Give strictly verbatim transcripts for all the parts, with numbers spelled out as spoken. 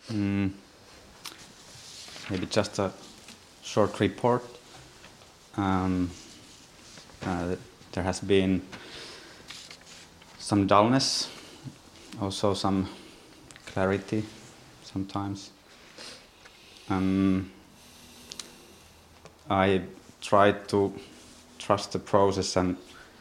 Mm, maybe just a short report. Um, uh, there has been some dullness, also some clarity sometimes. Um, I tried to trust the process and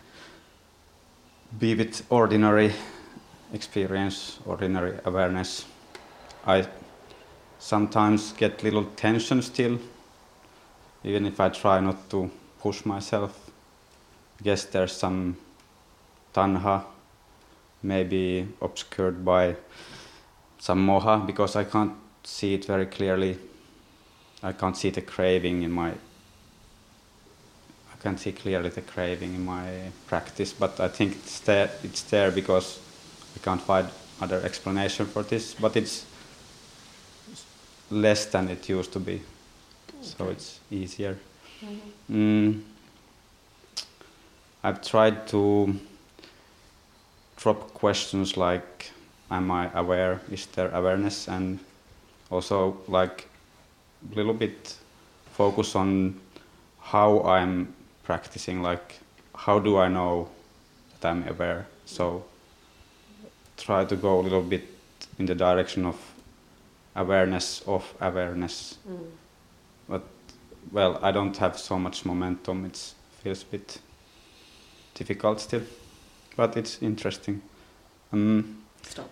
be with ordinary experience, ordinary awareness. I sometimes get little tension still, even if I try not to push myself. I guess there's some tanha, maybe obscured by some moha, because I can't see it very clearly. I can't see the craving in my I can't see clearly the craving in my practice, but I think it's there, it's there because I can't find other explanation for this, but it's less than it used to be, so it's easier. Mm-hmm. Mm, I've tried to drop questions like, am I aware, is there awareness, and also like a little bit focus on how I'm practicing, like how do I know that I'm aware. So try to go a little bit in the direction of awareness of awareness. Mm. But well, I don't have so much momentum, it feels a bit difficult still, but it's interesting. Um, Stop.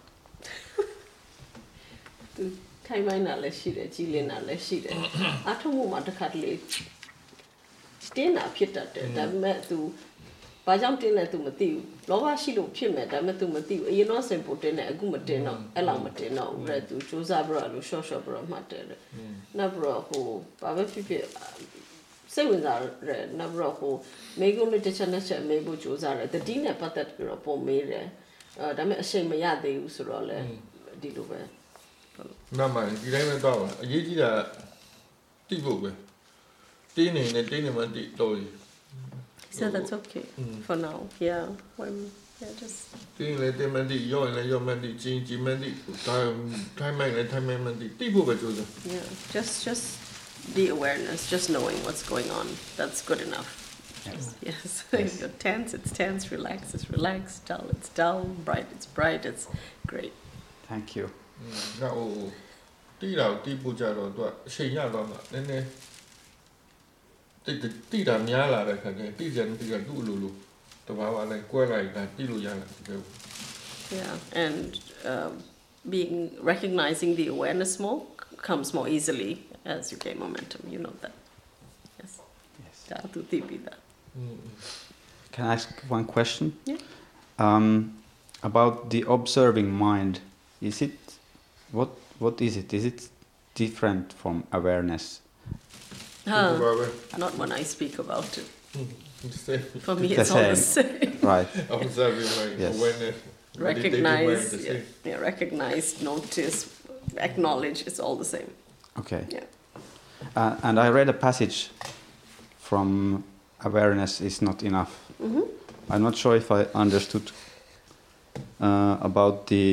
Timeline na le shide, jile na le shide. Atomo ma takatli. Tin na phit tatတယ်ဒါပေမဲ့ तू ဘာကြောင့်တင်းလဲ तू မသိဘူးလောဘရှိလို့ဖြစ်မယ်ဒါပေမဲ့ तू မသိဘူးအရင်တော့စင်ပိုတင်းတယ်အခုမတင်းတော့အဲ့လောက်မတင်းတော့ဘူးတဲ့ तू စူးစမ်းပြီးတော့လို့ short short ပြီးတော့မှတ်တယ်တဲ့နောက်ပြီးတော့ဟိုဘာပဲဖြစ်ဖြစ်စိတ်ဝင်စားတယ်နောက်ပြီးတော့ဟိုမိကုန်းလေးတစ်ချက်နဲ့ချက်မေးဖို့စူးစမ်းတယ်တတိနဲ့ပတ်သက်ပြီးတော့ပုံမေးတယ်အဲဒါပေမဲ့အချိန်မရသေးဘူးဆိုတော့လေဒီလိုပဲနားမှဒီတိုင်းပဲတော့အရေးကြီးတာတိဖို့ပဲတင်းနေနဲ့တင်းနေမှတိတော့ So that's okay mm. for now. Yeah, when yeah, just. တင်းလေတင်းမှတိရောရင်လည်းရောမှတိချင်းချင်းမှတိတိုင်းတိုင်းမှလည်းတိုင်းမှတိတိဖို့ပဲကြိုးစား Yeah, just just the awareness, just knowing what's going on. That's good enough. Yes. Yes. Yes. You're tense, it's tense. Relax, it's relaxed. Dull, it's dull. Bright, it's bright. It's great. Thank you. Now, တိတော့တိဖို့ကြတော့သူအချိန်ရတော့မှနည်းနည်းတိတိတာများလာတဲ့ခါကျတိကျန်တိကသူ့လိုလိုတဘာဝနဲ့ကွဲလိုက်တာတိလို့ရလာတယ် Yeah, and um, being recognizing the awareness more comes more easily as you gain momentum. You know that. Yes. Yes. That. Can I ask one question? Yeah. Um, about the observing mind, is it what what is it? Is it different from awareness? Huh. Not when I speak about it. For me, it's it's all the same. Right. Observing mind, yes. awareness. Recognize, yeah, yeah, recognize, notice, acknowledge. It's all the same. Okay. Yeah. Uh, and I read a passage from awareness is not enough. Mm-hmm. I'm not sure if I understood uh, about the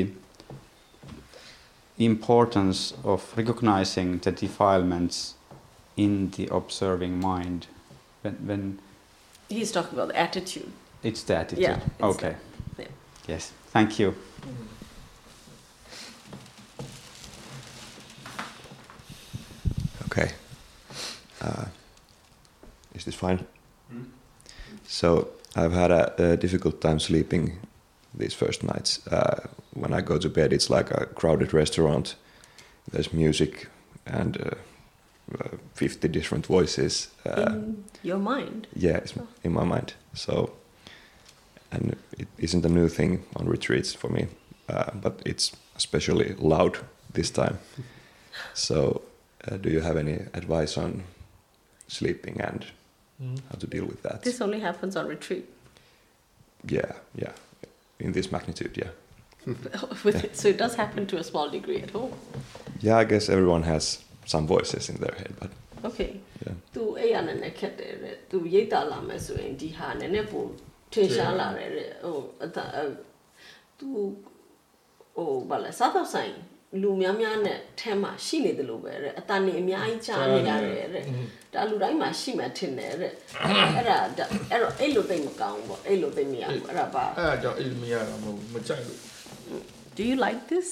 importance of recognizing the defilements in the observing mind. When, when he's talking about the attitude. It's the attitude. Yeah. Okay. The, yeah. Yes. Thank you. Mm-hmm. Okay. Uh, is this fine? Mm-hmm. So I've had a, a difficult time sleeping these first nights. Uh, when I go to bed, it's like a crowded restaurant. There's music and uh, uh, fifty different voices. Uh, in your mind? Yeah, it's oh. in my mind. So, and it isn't a new thing on retreats for me, uh, but it's especially loud this time. So, uh, do you have any advice on sleeping and mm. how to deal with that? This only happens on retreat. Yeah, yeah. In this magnitude, yeah. With yeah. It, so it does happen to a small degree at home. Yeah, I guess everyone has some voices in their head, but okay. Yeah. Tu aya na na khat de tu yitta la ma so yin di ha na ne po thin sha la de ho tu oh ba la sa tao sai လူများများနဲ့ထဲမှာရှိနေတယ်လို့ပဲတဲ့အတန်နေအများကြီးကြားနေရတယ်တဲ့ဒါလူတိုင်းမှာရှိမှထင်တယ်တဲ့အဲ့ဒါအဲ့တော့အဲ့လိုသိမကောင်းပေါ့အဲ့လိုသိမရဘူးအဲ့ဒါပါအဲ့ဒါကြောင့်အဲ့မရတာမဟုတ်မကြိုက်လို့ Do you like this?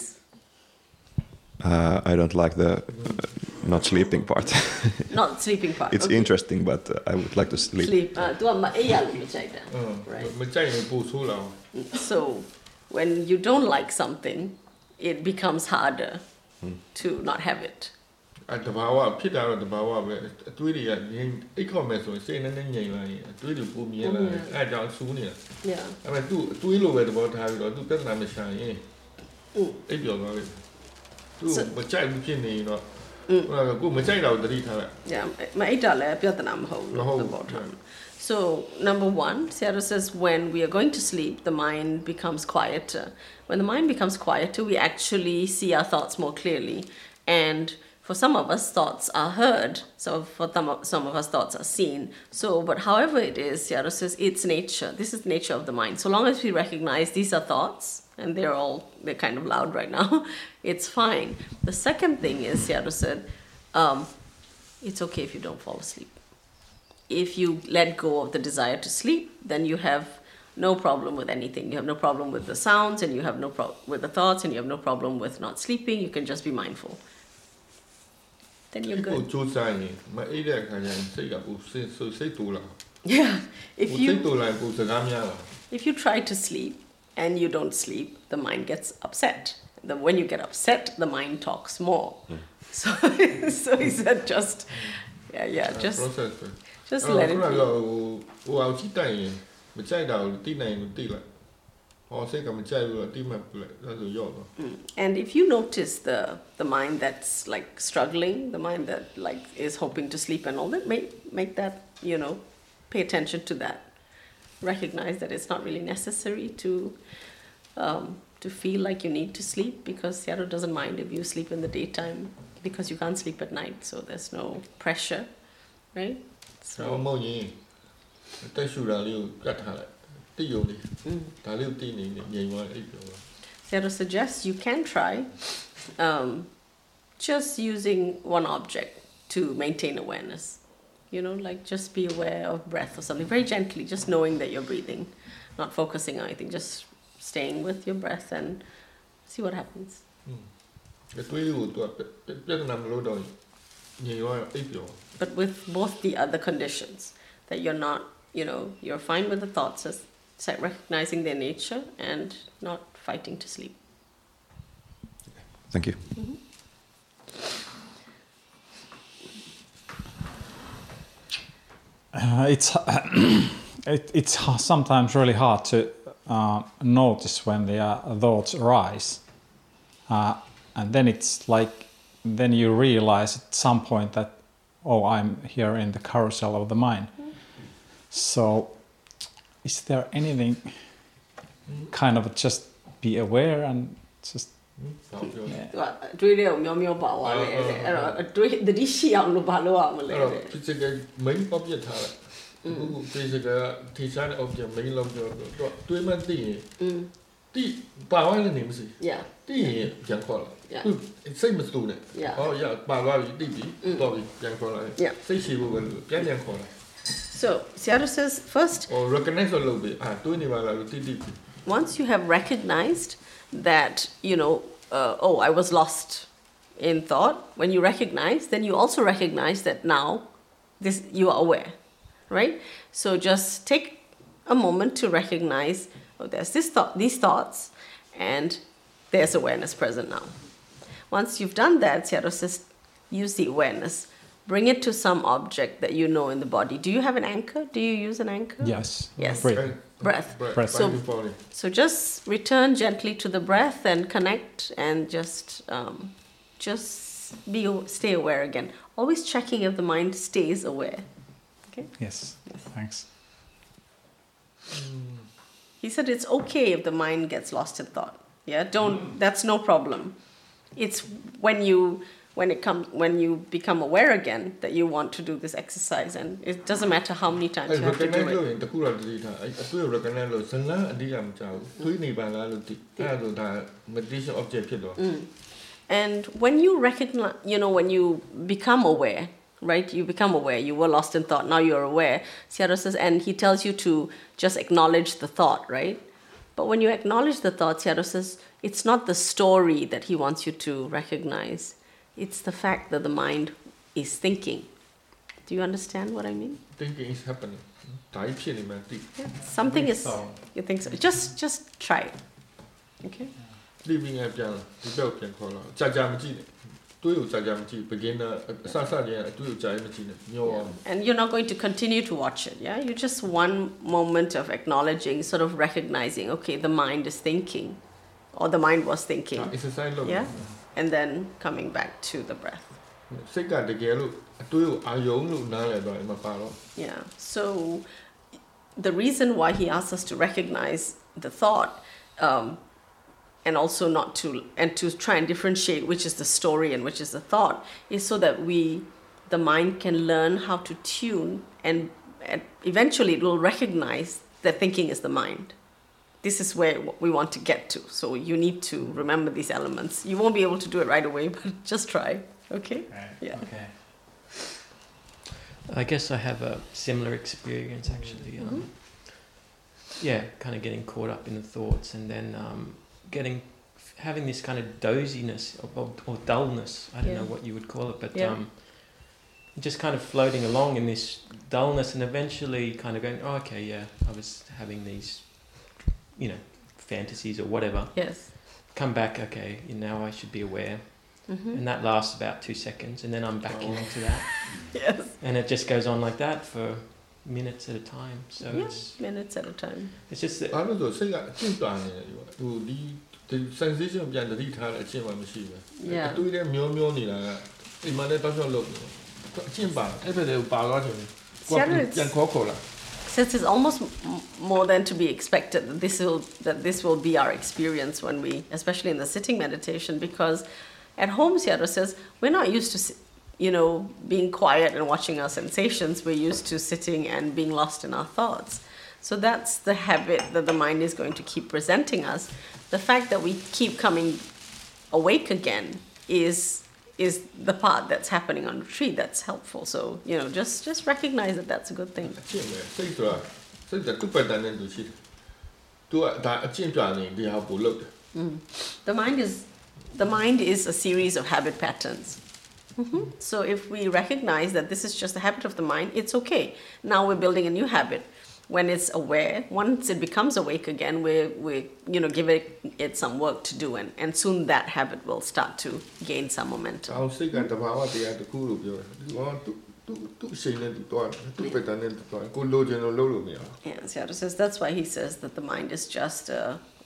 Uh, I don't like the uh, not sleeping part. Not sleeping part. It's okay. interesting, but uh, I would like to sleep. Sleep. Uh, သူကမအေးရလို့မကြိုက်တာ right? မကြိုက်ရင်ပို့ဆိုးလာ So when you don't like something, it becomes harder mm. to not have it. အဲ့တဘာဝဖြစ်တာတော့တဘာဝပဲအတွေးတွေကငြိမ်အိတ်ခေါ်မယ်ဆိုရင်စိတ်နဲ့နဲ့ငြိမ်လာရင်အတွေးတွေပုံမြင်လာတယ်အဲ့ကြောင့်ဆူးနေတာ Yeah. အဲ့မဲ့သူ့အတွေးလိုပဲသဘောထားပြီးတော့သူပြဿနာမရှာရင်အိတ်ပြောသွားတယ်သူမကြိုက်ဘူးဖြစ်နေတော့ဟုတ်ကဲ့ကိုမကြိုက်တာကိုသတိထားလိုက် Yeah မအိတ်တာလည်းပြဿနာမဟုတ်ဘူး the bottom. So number one, Seattle says when we are going to sleep, the mind becomes quieter. When the mind becomes quieter, we actually see our thoughts more clearly. And for some of us, thoughts are heard. So for some of, some of us, thoughts are seen. So, but however it is, Seattle says it's nature. This is the nature of the mind. So long as we recognize these are thoughts, and they're all, they're kind of loud right now, it's fine. The second thing is, Seattle said, um, it's okay if you don't fall asleep. If you let go of the desire to sleep, then you have no problem with anything. You have no problem with the sounds, and you have no problem with the thoughts, and you have no problem with not sleeping. You can just be mindful. Then you're good. ကိုစူးစမ်းရင်မအိတ်တဲ့အခါကျရင်စိတ်ကပူစိတ်စိတ်တူလာ Yeah. If စိတ် you တူလာပူစကားများလာ if you try to sleep and you don't sleep, the mind gets upset. Then when you get upset, the mind talks more. Mm. So, so he said, just yeah, yeah, just process just let it be. ဟိုအောင်ကြည့်တိုင်ရင်မကြိုက်တာကိုတိနိုင်လို့တိလိုက်ဟောစိတ်ကမကြိုက်ဘူးတိမှတ်လိုက်ဒါဆိုရော့တော့ And if you notice the the mind that's like struggling, the mind that like is hoping to sleep and all that, make make that, you know, pay attention to that. Recognize that it's not really necessary to um, to feel like you need to sleep, because Seattle doesn't mind if you sleep in the daytime because you can't sleep at night, so there's no pressure, right? ဆောင်းမုံရင်တက်ရှူတာလေးကိုကတ်ထားလိုက်တိယုံလေးဒါလေးကိုတိနေနေငြိမ်သွားအိပ်ပြော Seattle suggests you can try um, just using one object to maintain awareness. You know, like just be aware of breath or something, very gently, just knowing that you're breathing, not focusing on anything, just staying with your breath and see what happens. အတွေးကိုသူပြဿနာမလို့တော့ငြိမ်သွားအိပ်ပြော But with both the other conditions, that you're not, you know, you're fine with the thoughts, as it's like recognizing their nature and not fighting to sleep. Thank you. Mm-hmm. Uh, it's it, it's sometimes really hard to uh, notice when the uh, thoughts arise, uh, and then it's like then you realize at some point that oh, I'm here in the carousel of the mind. Mm. So, is there anything kind of just be aware and just သူကတွေးတဲ့ကိုမျောမျောပါသွားတယ်အဲ့တော့တွေးတတိရှိအောင်လို့ဘာလုပ်ရမလဲအဲ့တော့ physical main object ထားလိုက်အခု physical ထိစားတဲ့ object main လောက်ပြောတော့တွေးမှသိရင်တိပါသွားတယ်နေမရှိ Yeah တိရင်ပြန်ခေါ်လာသူစိတ်မစိုးနဲ့ဟောရပါသွားပြီတိပြီတော့ပြန်ခေါ်လာစိတ်ရှိဖို့ပဲပြန်ပြန်ခေါ်လာ So Seattle says first or recognize လို့ပဲအာတွေးနေပါလားလို့တိတိ once you have recognized that, you know, uh, oh, I was lost in thought. When you recognize, then you also recognize that now this you are aware, right? So just take a moment to recognize, oh, there's this thought, these thoughts, and there's awareness present now. Once you've done that, Seattle says, use the awareness. Bring it to some object that you know in the body. Do you have an anchor? Do you use an anchor? yes Yes. breathe. Breath. Breath. So, so just return gently to the breath and connect and just um, just be stay aware again. Always checking if the mind stays aware. Okay? Yes, thanks. He said it's okay if the mind gets lost in thought. Yeah, don't that's no problem. It's when you when it comes when you become aware again that you want to do this exercise, and it doesn't matter how many times you have to do it. တခုတော့တတိထားအဲ့အတွေ့ recognize လို့ဇလန်းအတိအမကြောက်ဘူးတွေးနေပါလားလို့တိအဲ့ဒါဆိုဒါ meditation object ဖြစ်တော့ And when you recognize, you know, when you become aware, right? You become aware. You were lost in thought. Now you're aware. Sayadaw says, and he tells you to just acknowledge the thought, right? But when you acknowledge the thought, Sayadaw says, it's not the story that he wants you to recognize. It's the fact that the mind is thinking. Do you understand what I mean? Thinking is happening. Yeah, something is, you think so. Just, just try it. Okay? Living at the developing color. Jajamji. Do you Jajamji beginner Sasanya? Do you Jajamji? And you're not going to continue to watch it, yeah? You just one moment of acknowledging, sort of recognizing, okay, the mind is thinking, or the mind was thinking. Yeah? And then coming back to the breath. Yeah. So the reason why he asks us to recognize the thought, um, and also not to, and to try and differentiate which is the story and which is the thought, is so that we, the mind can learn how to tune, and, and eventually it will recognize that thinking is the mind. This is where we want to get to. So you need to remember these elements. You won't be able to do it right away, but just try. Okay? Right. Yeah. Okay. I guess I have a similar experience actually. Um, Mm-hmm. Yeah, kind of getting caught up in the thoughts, and then um, getting, having this kind of doziness or, or, or dullness. I don't Yeah. know what you would call it, but Yeah. um, just kind of floating along in this dullness, and eventually kind of going, oh, okay, yeah, I was having these, you know, fantasies or whatever. Yes. Come back, okay, now I should be aware. Mm-hmm. And that lasts about two seconds, and then I'm back Oh. into that. Yes. And it just goes on like that for minutes at a time. So Yeah, it's minutes at a time. it's just that, ဘာလို့ဆိုစိတ်ကအကျင့်ပါနေတယ်ဒီဟိုဒီဒီ sensation ပြန်တတိထားတဲ့အကျင့်မှမရှိဘူး။ Yeah. အတွေးထဲမျောမျောနေတာကဒီမှာလည်းတောက်လျှောက်လုပ်နေတယ်။အကျင့်ပါအဲ့ဘက်လည်းပါသွားတယ်။ကိုယ်ပြန်ခေါ်ခေါ်လာ Since it's almost m- more than to be expected that this will that this will be our experience when we, especially in the sitting meditation, because at home, Sayadaw says we're not used to, si- you know, being quiet and watching our sensations. We're used to sitting and being lost in our thoughts. So that's the habit that the mind is going to keep presenting us. The fact that we keep coming awake again is is the part that's happening on retreat that's helpful. So, you know, just just recognize that that's a good thing. အကျင့်ပဲစိတ်ဆိုတာစိတ်ကသူ့ပတ်တန်းနဲ့သူရှိတယ်။ तू ကဒါအကျင့်ပြနေဒီဟာပို့လုပ်တယ် The mind is the mind is a series of habit patterns. Mhm. So if we recognize that this is just a habit of the mind, it's okay. Now we're building a new habit. When it's aware, once it becomes awake again, we we you know give it it some work to do, and, and soon that habit will start to gain some ။ momentum. အောင်စိတ်ကတဘာဝတရားတစ်ခုလို့ပြောတယ်။ဒီကောင်သူသူသူ့စိတ်နဲ့သူတွားတယ်။သူ့ပတ်တန်းနဲ့သူတွားတယ်။ကိုလိုချင်လို့လုပ်လို့မရဘူး Yeah, Sayadaw says that's why he says that the mind is just a,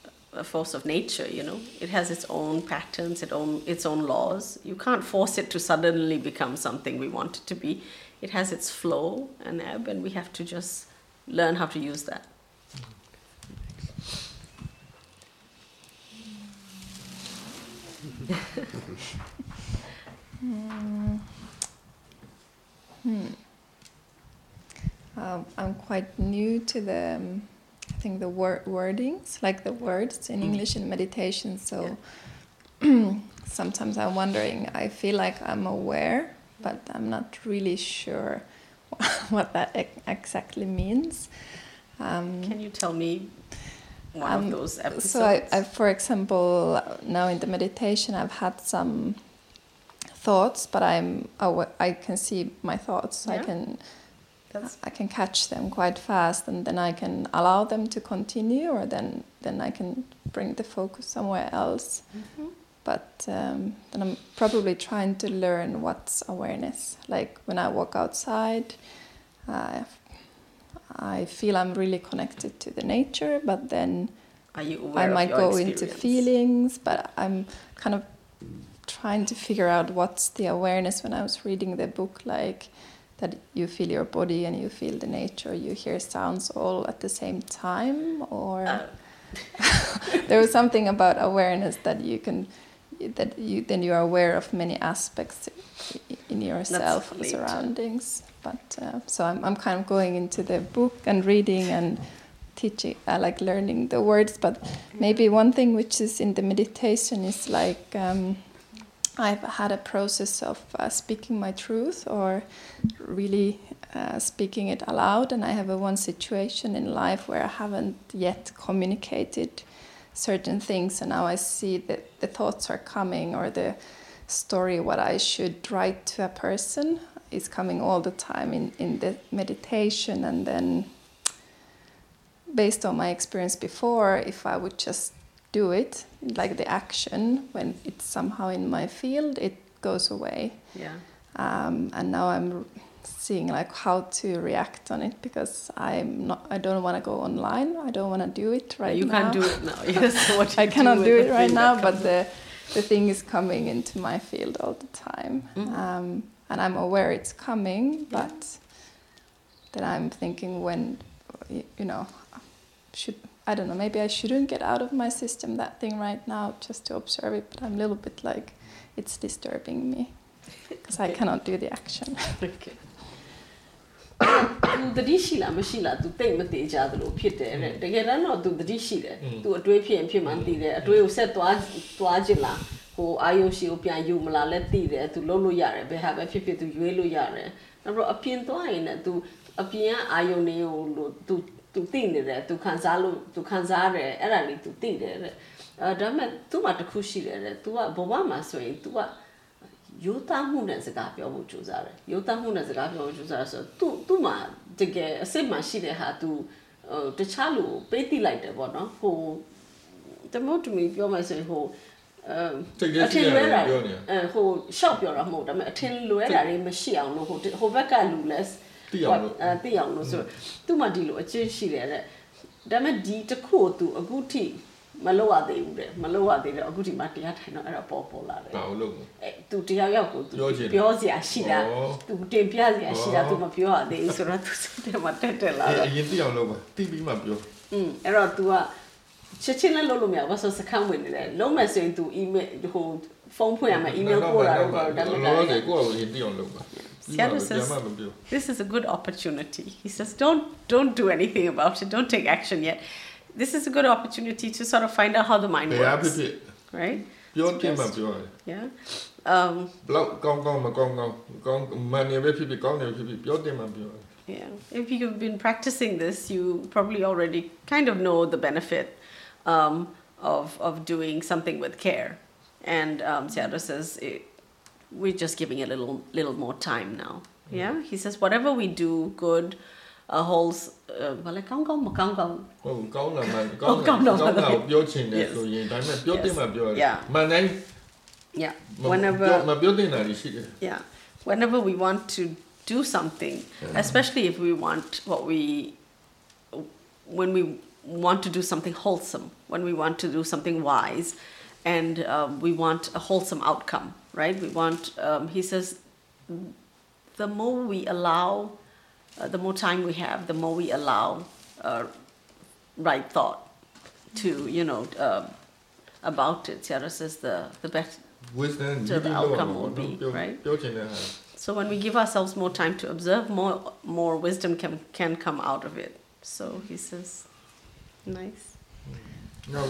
a force of nature. You know, it has its own patterns, its own its own laws. You can't force it to suddenly become something we want it to be. It has its flow and ebb, and we have to just learn how to use that. Mm. Hmm. Um, I'm quite new to the, um, I think the word wordings, like the words in English in meditation. So sometimes I'm wondering. I feel like I'm aware, but I'm not really sure what that ex- exactly means. Um, Can you tell me one Um, of those episodes? So, I, I, for example, now in the meditation, I've had some thoughts, but I'm awa- I can see my thoughts. I Yeah. can That's I can catch them quite fast, and then I can allow them to continue, or then then I can bring the focus somewhere else. Mhm. But um, then I'm probably trying to learn what's awareness. Like when I walk outside, uh, I feel I'm really connected to the nature, but then Are you I aware of might your go into experience? feelings, but I'm kind of trying to figure out what's the awareness. When I was reading the book, like that you feel your body and you feel the nature, you hear sounds all at the same time, or Uh, there was something about awareness that you can, that you then you are aware of many aspects i- in yourself, That's and later. surroundings. But uh, so I'm I'm kind of going into the book and reading and teaching. I like learning the words, but maybe one thing which is in the meditation is like um, I've had a process of uh, speaking my truth or really uh, speaking it aloud, and I have a one situation in life where I haven't yet communicated certain things, and now I see that the thoughts are coming, or the story what I should write to a person is coming all the time in, in the meditation. And then based on my experience before, if I would just do it, like the action, when it's somehow in my field, it goes away. Yeah. Um, and now I'm seeing like how to react on it, because I'm not, I don't want to go online. I don't want to do it right you now. You can't do it now. Yes, what I you cannot do, do with it the right thing now, that but comes the the thing is coming into my field all the time. Mhm. Um, and I'm aware it's coming, Yeah. but then I'm thinking when, y- you know, should, I don't know, maybe I shouldn't get out of my system that thing right now just to observe it, but I'm a little bit like, it's disturbing me because I cannot do the action. Okay. သူတတိရှိလားမရှိလား तू တိတ်မသေးကြသလိုဖြစ်တယ်တဲ့တကယ်တမ်းတော့ तू တတိရှိတယ် तू အတွေးဖြစ်ရင်ဖြစ်မှန်းသိတယ်အတွေးကိုဆက်သွားသွားခြင်းလားဟိုအာယုရှိကိုပြန်ယူမလားလဲသိတယ် तू လုံးလို့ရတယ်ဘယ်ဟာပဲဖြစ်ဖြစ် तू ရွေးလို့ရတယ်နောက်တော့အပြင်သွားရင်လည်း तू အပြင်ကအာယုနေကိုလို့ तू तू သိနေတယ် तू ခံစားလို့ तू ခံစားတယ်အဲ့ဒါလေး तू သိတယ်တဲ့အဲဒါပေမဲ့ तू မှာတစ်ခုရှိတယ်တဲ့ तू ကဘဝမှာဆိုရင် तू က ရိုးသားမှုနဲ့စကားပြောဖို့ကြိုးစားတယ်ရိုးသားမှုနဲ့စကားပြောဖို့ကြိုးစားရဆိုတော့သူ့သူ့မှာတကယ်အစစ်မှရှိတဲ့ဟာ तू ဟိုတခြားလူပေးသိလိုက်တယ်ပေါ့နော်ဟိုတမို့တူမီပြောမှဆိုရင်ဟိုအထင်လွဲတာအဲဟိုရှော့ပြောတာမဟုတ်ဒါပေမဲ့အထင်လွဲတာတွေမရှိအောင်လို့ဟိုဟိုဘက်ကလူလဲသိအောင်လို့အဲသိအောင်လို့ဆိုတော့သူ့မှာဒီလိုအချင်းရှိတယ်တဲ့ဒါပေမဲ့ဒီတစ်ခုကို तू အခုထိမလို့ရသေးဘူးတဲ့မလို့ရသေးတော့အခုဒီမှာတရားထိုင်တော့အဲ့တော့ပေါ်ပေါ်လာတယ်ဘာလို့လဲအဲ तू တရားရောက်ကို तू ပြောစရာရှိတာ तू တင်ပြစရာရှိတာ तू မပြောရသေးဘူးဆိုတော့ तू စိတ်ထဲမှာတက်တက်လာတော့အရင်သိအောင်လုပ်ပါသိပြီးမှပြောอืมအဲ့တော့ तू ကချက်ချင်းလည်းလုပ်လို့မရဘူးဆိုစခန်းဝင်နေတယ်လုံးမဲ့ဆိုရင် तू email ဟိုဖုန်းဖွင့်ရမယ် email ပို့တာတော့ဒါမှမဟုတ်တော့ကိုယ့်ကိုရင်သိအောင်လုပ်ပါ Seattle says, this is a good opportunity. He says, don't don't do anything about it. Don't take action yet. This is a good opportunity to sort of find out how the mind works. Right? Yeah. Um, yeah. If you've been practicing this, you probably already kind of know the benefit um, of, of doing something with care. And um, Seattle says, it, we're just giving a little little more time now. Yeah? He says, whatever we do, good, uh, holds well like ကောင်းကောင်းမကောင်းကောင်းဟုတ်ကောင်းလာမှကောင်းကောင်းတော့ပြောချင်တယ်ဆိုရင်ဒါပေမဲ့ပြောတင်မှပြောရတယ်မှန်တိုင်း yeah whenever မပြောတင်တာရှိတယ် yeah whenever we want to do something especially if we want what we when we want to do something wholesome when we want to do something wise and um, we want a wholesome outcome right we want um, he says the more we allow Uh, the more time we have, the more we allow uh, right thought to, you know, uh, about it. Sarah says the, the better the outcome will be, right? So when we give ourselves more time to observe, more more wisdom can, can come out of it. So he says, nice. Now,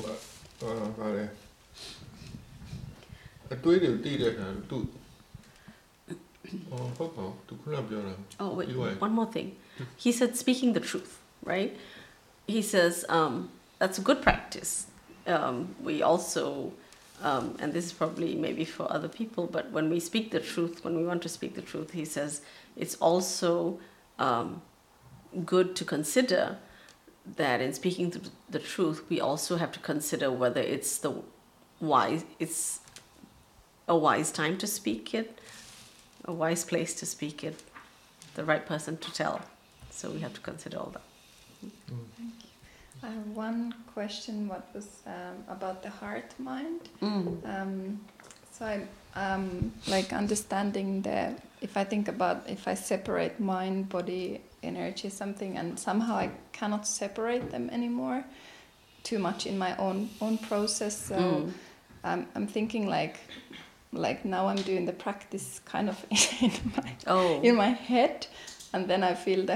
Oh, wait, one more thing. He said speaking the truth, right? He says um, that's a good practice. Um, we also, um, and this is probably maybe for other people, but when we speak the truth, when we want to speak the truth, he says it's also um, good to consider that in speaking the truth, we also have to consider whether it's the wise, it's a wise time to speak it, a wise place to speak it, the right person to tell. So we have to consider all that. Mm. Thank you. I have one question. What was um, about the heart mind? Mm. Um, so I'm um, like understanding the. If I think about if I separate mind, body, energy, something, and somehow I cannot separate them anymore, too much in my own own process. So mm. um, I'm thinking like. Like now I'm doing the practice kind of in my, oh. in my head, and then I feel the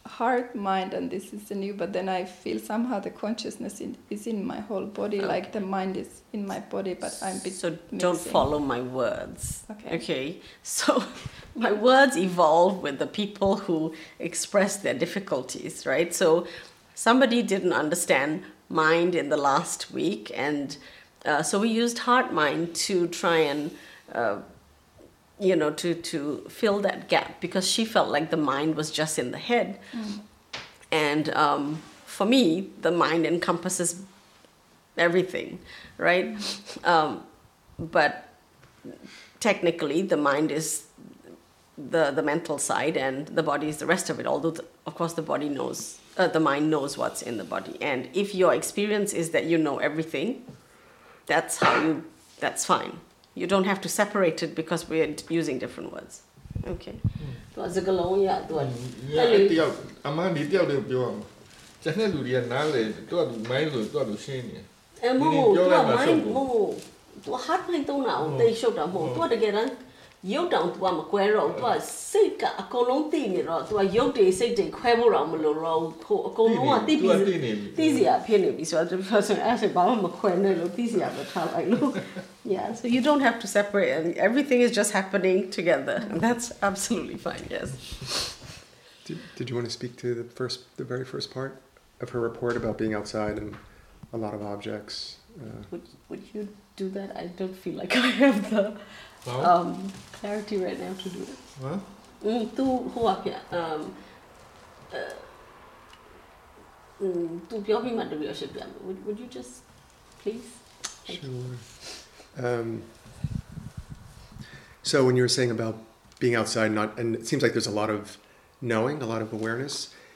heart, mind, and this is the new, but then I feel somehow the consciousness in, is in my whole body, Okay. like the mind is in my body, but I'm a bit So don't mixing. follow my words. Okay. Okay. So my words evolve with the people who express their difficulties, right? So somebody didn't understand mind in the last week, and uh, so we used heart mind to try and uh, you know to to fill that gap, because she felt like the mind was just in the head. Mm. And um, for me, the mind encompasses everything, right? Um, but technically, the mind is the the mental side, and the body is the rest of it. Although, the, of course, the body knows, uh, the mind knows what's in the body. And if your experience is that you know everything, that's how you. That's fine. You don't have to separate it because we're using different words. Okay. သူကစကလုံးရသူကအဲ့တယောက်အမဒီတယောက်လေးပြောအောင်ကျန်တဲ့လူတွေကနားလေသူကသူမိုင်းဆိုသူကသူရှင်းနေအဲမဟုတ်သူကမိုင်းမဟုတ်သူ hard mind တုံးတာကိုတိတ်ရှုပ်တာမဟုတ်သူကတကယ်တမ်းရုပ်တောင်သူကမကွဲတော့သူကစိတ်ကအကုန်လုံးသိနေတော့သူကရုပ်တွေစိတ်တွေခွဲဖို့တော့မလိုတော့ဟိုအကုန်လုံးကသိပြီးသိစရာဖြစ်နေပြီဆိုတော့ပြောဆိုအဲ့ဒါဘာမှမခွဲနဲ့လို့သိစရာပဲထားလိုက်လို့ yeah so you don't have to separate, and everything is just happening together, and that's absolutely fine. Yes. Did, did you want to speak to the first, the very first part of her report about being outside and a lot of objects? Uh, would, would you do that? I don't feel like I have the um, clarity right now to do it. What? Mm, tu huwag ya. Um, uh, mm, tuပြောပြီးမှတပည့်ရှစ်ပြမယ်. Would would you just please? Sure. Um, so when you were saying about being outside, not, and it seems like there's a lot of knowing, a lot of awareness.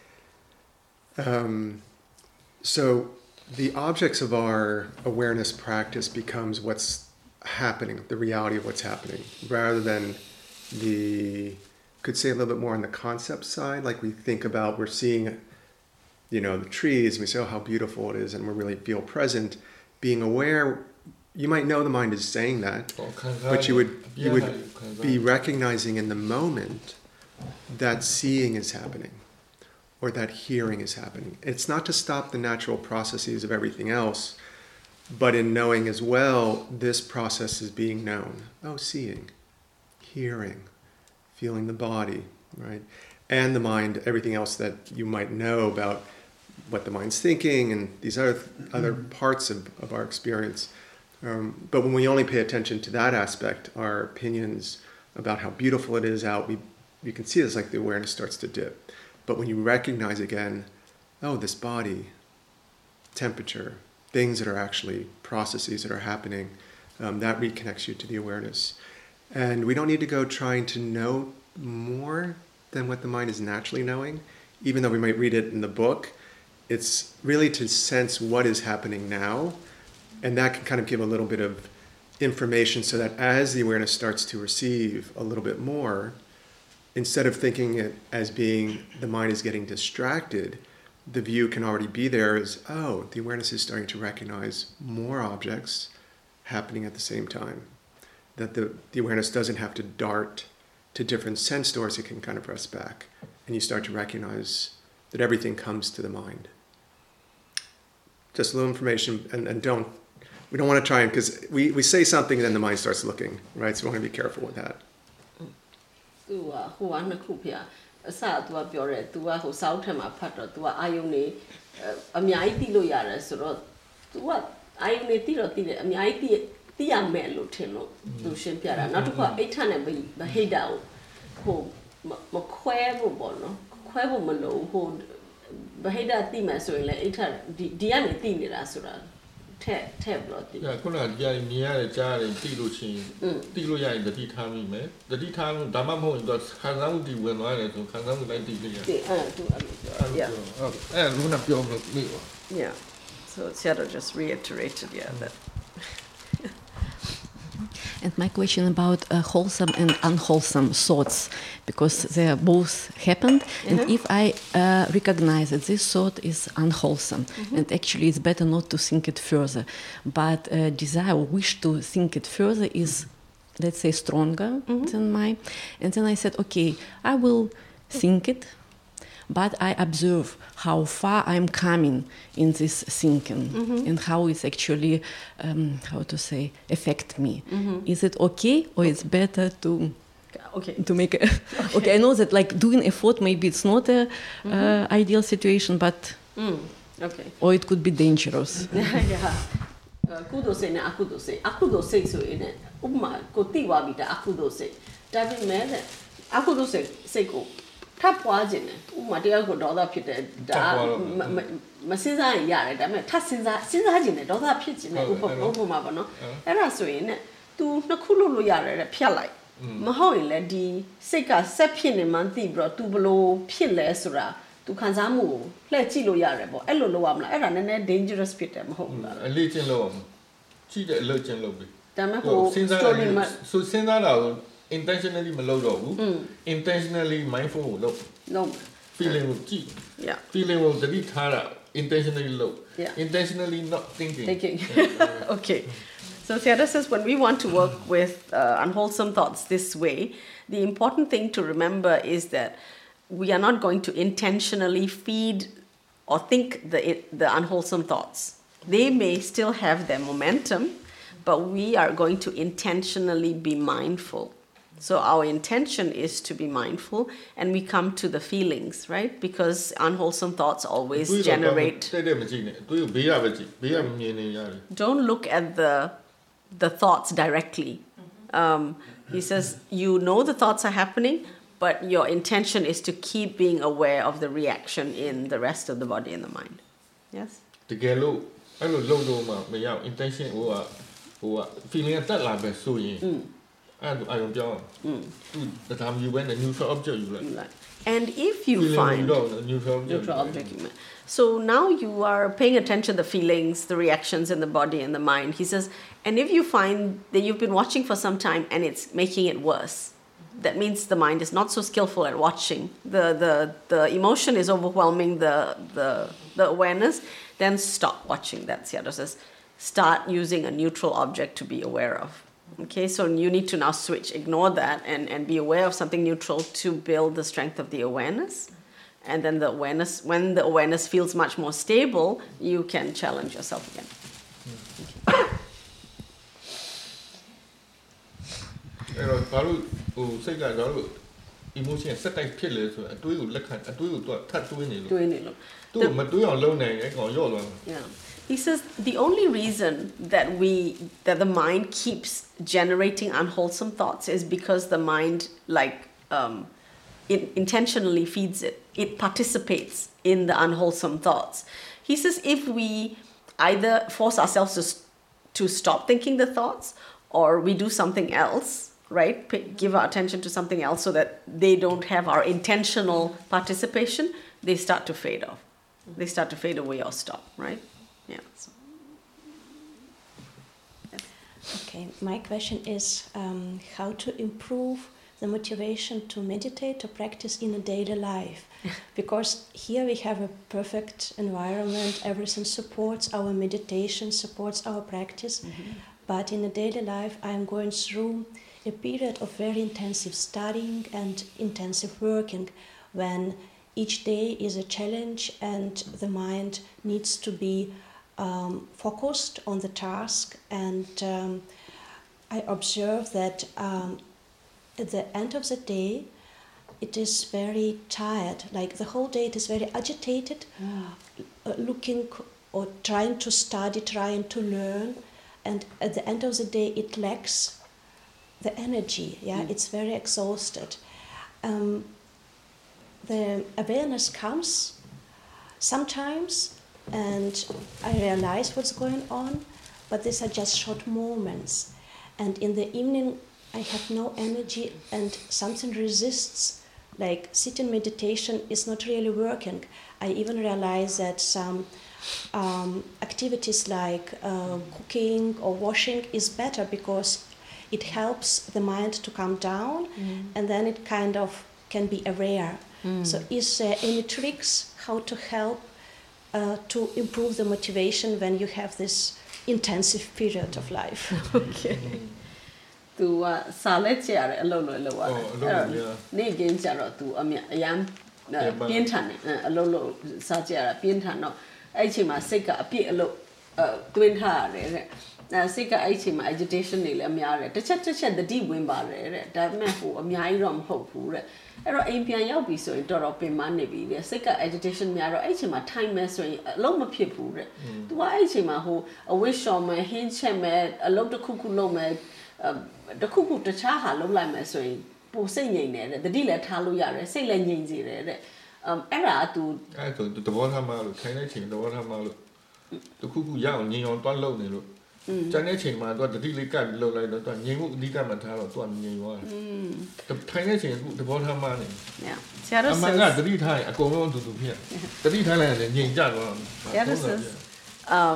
Um, so the objects of our awareness practice becomes what's happening, the reality of what's happening, rather than the, could say a little bit more on the concept side, like we think about, we're seeing, you know, the trees, and we say, oh, how beautiful it is, and we really feel present. Being aware, you might know the mind is saying that, but you would you would be recognizing in the moment that seeing is happening, or that hearing is happening. It's not to stop the natural processes of everything else, but in knowing as well, this process is being known. Oh, seeing, hearing, feeling the body, right? And the mind, everything else that you might know about what the mind's thinking and these other other parts of, of our experience. Um, but when we only pay attention to that aspect, our opinions about how beautiful it is out, we you can see it's like the awareness starts to dip. But when you recognize again, oh, this body, temperature, things that are actually processes that are happening, um, that reconnects you to the awareness. And we don't need to go trying to know more than what the mind is naturally knowing, even though we might read it in the book. It's really to sense what is happening now, and that can kind of give a little bit of information so that as the awareness starts to receive a little bit more, instead of thinking it as being the mind is getting distracted, the view can already be there as, oh, the awareness is starting to recognize more objects happening at the same time. That the, the awareness doesn't have to dart to different sense doors, it can kind of rest back. And you start to recognize that everything comes to the mind. Just a little information, and, and don't, we don't want to try and, because we, we say something and then the mind starts looking, right? So we want to be careful with that. သူကဟိုကနှစ်ခုပြအစသူကပြောတယ်သူကဟိုစောက်ထက်မှာဖတ်တော့သူကအာယုန်နေအများကြီးသိလို့ရတယ်ဆိုတော့သူကအာယုန်နေသိတော့သိတယ်အများကြီးသိသိရမယ်လို့ထင်လို့သူရှင်းပြတာနောက်တစ်ခုကအိဋ္ဌနဲ့ဗဟိတကိုဟိုမခွဲဖို့ပေါ့နော်ခွဲဖို့မလိုဟိုဗဟိတသိမှဆိုရင်လည်းအိဋ္ဌဒီဒီကနေသိနေတာဆိုတာထက်ထက်ပြီးတော့သိခုနကကြာမြင်ရတယ်ကြားရတယ်သိလို့ချင်းသိလို့ရရင်တတိထားမိမယ်တတိထားလို့ဒါမှမဟုတ်ရင်တော့ခံစားမှုဒီဝင်သွားတယ်ဆိုခံစားမှုလိုက်သိလို့ရတယ်အဲ့သူအဲ့လိုပြော yeah အဲ့ခုနပြောလို့မိပါ yeah so Seattle just reiterated yeah that And my question about uh, wholesome and unwholesome thoughts, because they are both happened, mm-hmm. and if I uh, recognize that this thought is unwholesome, mm-hmm. and actually it's better not to think it further, but uh, desire or wish to think it further is, let's say, stronger mm-hmm. than mine. And then I said, okay, I will think it, but I observe how far I'm coming in this thinking Mm-hmm. and how it's actually, um, how to say, affect me. Mm-hmm. Is it okay, or it's better to Okay. to make a okay? I know that like doing effort, maybe it's not a Mm-hmm. uh, ideal situation, but Mm. Okay. or it could be dangerous. yeah. ကုသိုလ်စိတ်နဲ့အကုသိုလ်စိတ်အကုသိုလ်စိတ်ဆိုရင်လည်းဥပမာကိုတိသွားပြီဒါအကုသိုလ်စိတ်ဒါပေမဲ့အကုသိုလ်စိတ်စိတ်ကိုထပ်ပွားခြင်းနဲ့ဥပမာတရားကိုဒေါသဖြစ်တယ်ဒါမစင်စားရင်ရတယ်ဒါပေမဲ့ထပ်စင်စားစဉ်းစားခြင်းနဲ့ဒေါသဖြစ်ခြင်းနဲ့ဥပမာဥပမာပေါ့နော်အဲ့ဒါဆိုရင်ね तू နှစ်ခုလို့လို့ရတယ်တဲ့ဖြတ်လိုက်မဟုတ်ရင်လည်းဒီစိတ်ကဆက်ဖြစ်နေမှန်းသိပြီးတော့ तू ဘလို့ဖြစ်လဲဆိုတာ तू ခံစားမှုကိုလှည့်ကြည့်လို့ရတယ်ပေါ့အဲ့လိုလုပ်ရမလားအဲ့ဒါနည်းနည်း dangerous ဖြစ်တယ်မဟုတ်ဘူးလားအလေးချင်းလို့ကြည့်တဲ့အလုပ်ချင်းလုပ်ပြီဒါပေမဲ့ဟိုစဉ်းစား story မှာဆိုစဉ်းစားတာကို intentionally မလုပ်တော့ဘူး intentionally mindful ကိုလုပ် no feeling ကိုကြည့် yeah feeling ကိုသတိထားတာ intentionally လုပ် Yeah. intentionally not thinking thinking okay so Theodore says when we want to work with uh, unwholesome thoughts this way the important thing to remember is that we are not going to intentionally feed or think the the unwholesome thoughts they may still have their momentum but we are going to intentionally be mindful. So our intention is to be mindful and we come to the feelings, right? Because unwholesome thoughts always generate. တဲ့တဲ့မကြည့်နဲ့သူဘေးရပဲကြည့်ဘေးရမြင်နေရတယ် Don't look at the the thoughts directly. Um, he says you know the thoughts are happening, but your intention is to keep being aware of the reaction in the rest of the body and the mind. Yes? တကယ်လို့အဲ့လိုလုပ်လို့မှမရ intention ဟိုကဟိုက feeling ကတက်လာပဲဆိုရင်အဲ့လိုအာရုံပြောင်းသူတထားယူပဲနဲ့ neutral object ယူလိုက် Right. And if you feeling find တော့ neutral object neutral object you meant. So now you are paying attention to the feelings, the reactions in the body and the mind. He says, and if you find that you've been watching for some time and it's making it worse, that means the mind is not so skillful at watching. The the the emotion is overwhelming the the the awareness. Then stop watching. That's Theodore says. Start using a neutral object to be aware of. Okay, so you need to now switch, ignore that, and, and be aware of something neutral to build the strength of the awareness. And then the awareness, when the awareness feels much more stable, you can challenge yourself again. Okay. အဲ့တော့ဘာလို့ဟိုစိတ်ကဘာလို့ emotion စက်တိုက်ဖြစ်လဲဆိုတော့အတွေးကိုလက်ခံအတွေးကိုသူကထပ်တွေးနေလို့ Doing it. သူ့မတွေးအောင်လုပ်နိုင်ရင်ကောင်ရော့သွားတယ် Yeah. He says the only reason that we that the mind keeps generating unwholesome thoughts is because the mind like um, it intentionally feeds it. It participates in the unwholesome thoughts. He says if we either force ourselves to to stop thinking the thoughts or we do something else, right? P- give our attention to something else so that they don't have our intentional participation, they start to fade off. They start to fade away or stop, right? Yeah. So. Okay, my question is um, how to improve the motivation to meditate, to practice in a daily life. Because here we have a perfect environment, everything supports our meditation, supports our practice. Mm-hmm. But in a daily life, I'm going through a period of very intensive studying and intensive working when each day is a challenge and the mind needs to be Um, focused on the task, and um, I observe that um, at the end of the day it is very tired, like the whole day it is very agitated, mm. uh, looking or trying to study, trying to learn, and at the end of the day it lacks the energy, yeah, mm. It's very exhausted. Um, the awareness comes sometimes and I realize what's going on, but these are just short moments. And in the evening, I have no energy and something resists, like sitting meditation is not really working. I even realize that some um, activities like uh, cooking or washing is better because it helps the mind to calm down, mm. and then it kind of can be aware. Mm. So is there any tricks how to help Uh, to improve the motivation when you have this intensive period of life? Okay. Tu sa le che yare a lo lo lo wa. Ne gen ja ro tu a mya a yan ပြင်းထန်တယ်အလုံးလုံးစားကြရတာပြင်းထန်တော့အဲ့အချိန်မှာစိတ်ကအပြည့်အလို့တွင်းထားရတယ်တဲ့အဲစိတ်ကအဲ့အချိန်မှာ agitation တွေလည်းအများတယ်တစ်ချက်တစ်ချက်သတိဝင်ပါတယ်တဲ့ဒါပေမဲ့ဟိုအများကြီးတော့မဟုတ်ဘူးတဲ့အဲ့တော့အိမ်ပြန်ရောက်ပြီဆိုရင်တော်တော်ပင်ပန်းနေပြီတဲ့စိတ်က agitation များတော့အဲ့အချိန်မှာ time မဲ့ဆိုရင်အလုံးမဖြစ်ဘူးတဲ့သူကအဲ့အချိန်မှာဟိုအဝိရှော်မယ်ဟင်းချက်မယ်အလုံးတစ်ခုခုလုပ်မယ်တစ်ခုခုတခြားဟာလုပ်လိုက်မယ်ဆိုရင်ပိုစိတ်ငြိမ်တယ်တဲ့တတိလည်းထားလို့ရတယ်စိတ်လည်းငြိမ်စေတယ်တဲ့အဲ့ဒါသူအဲ့ဆိုသဘောထားမှလို့ခိုင်းတဲ့ချိန်သဘောထားမှလို့တခုခုရအောင်ငြိမ်အောင်တွန်းလုပ်နေလို့ကျန်တဲ့ချိန်မှာသူကတတိလေးကပ်လုပ်လိုက်တော့သူငြိမ်မှုအဓိကမှထားတော့သူကငြိမ်သွားတယ်ထိုင်တဲ့ချိန်ကသဘောထားမှနေဆရာတို့အမှန်ကတတိထားရင်အကုန်လုံးအတူတူဖြစ်တတိထားလိုက်ရင်ငြိမ်ကြသွားဆရာတို့ um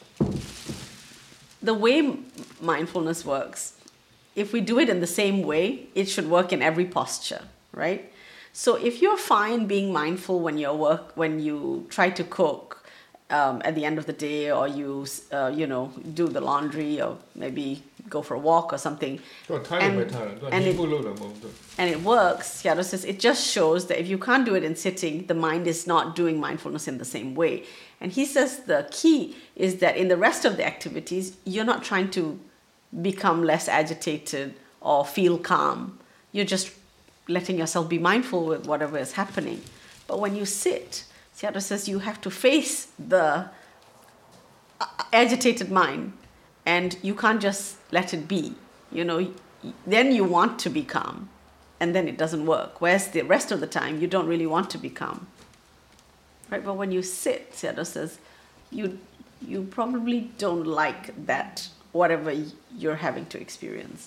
the way mindfulness works if we do it in the same way it should work in every posture right so if you're fine being mindful when you work when you try to cook Um, at the end of the day, or you, uh, you know, do the laundry, or maybe go for a walk or something, and, and, it, and it works. Yado says it just shows that if you can't do it in sitting, the mind is not doing mindfulness in the same way. And he says the key is that in the rest of the activities, you're not trying to become less agitated or feel calm. You're just letting yourself be mindful with whatever is happening. But when you sit, Sayadaw says you have to face the agitated mind and you can't just let it be. You know, then you want to be calm and then it doesn't work. Whereas the rest of the time, you don't really want to be calm. Right? But when you sit, Sayadaw says, you, you probably don't like that, whatever you're having to experience.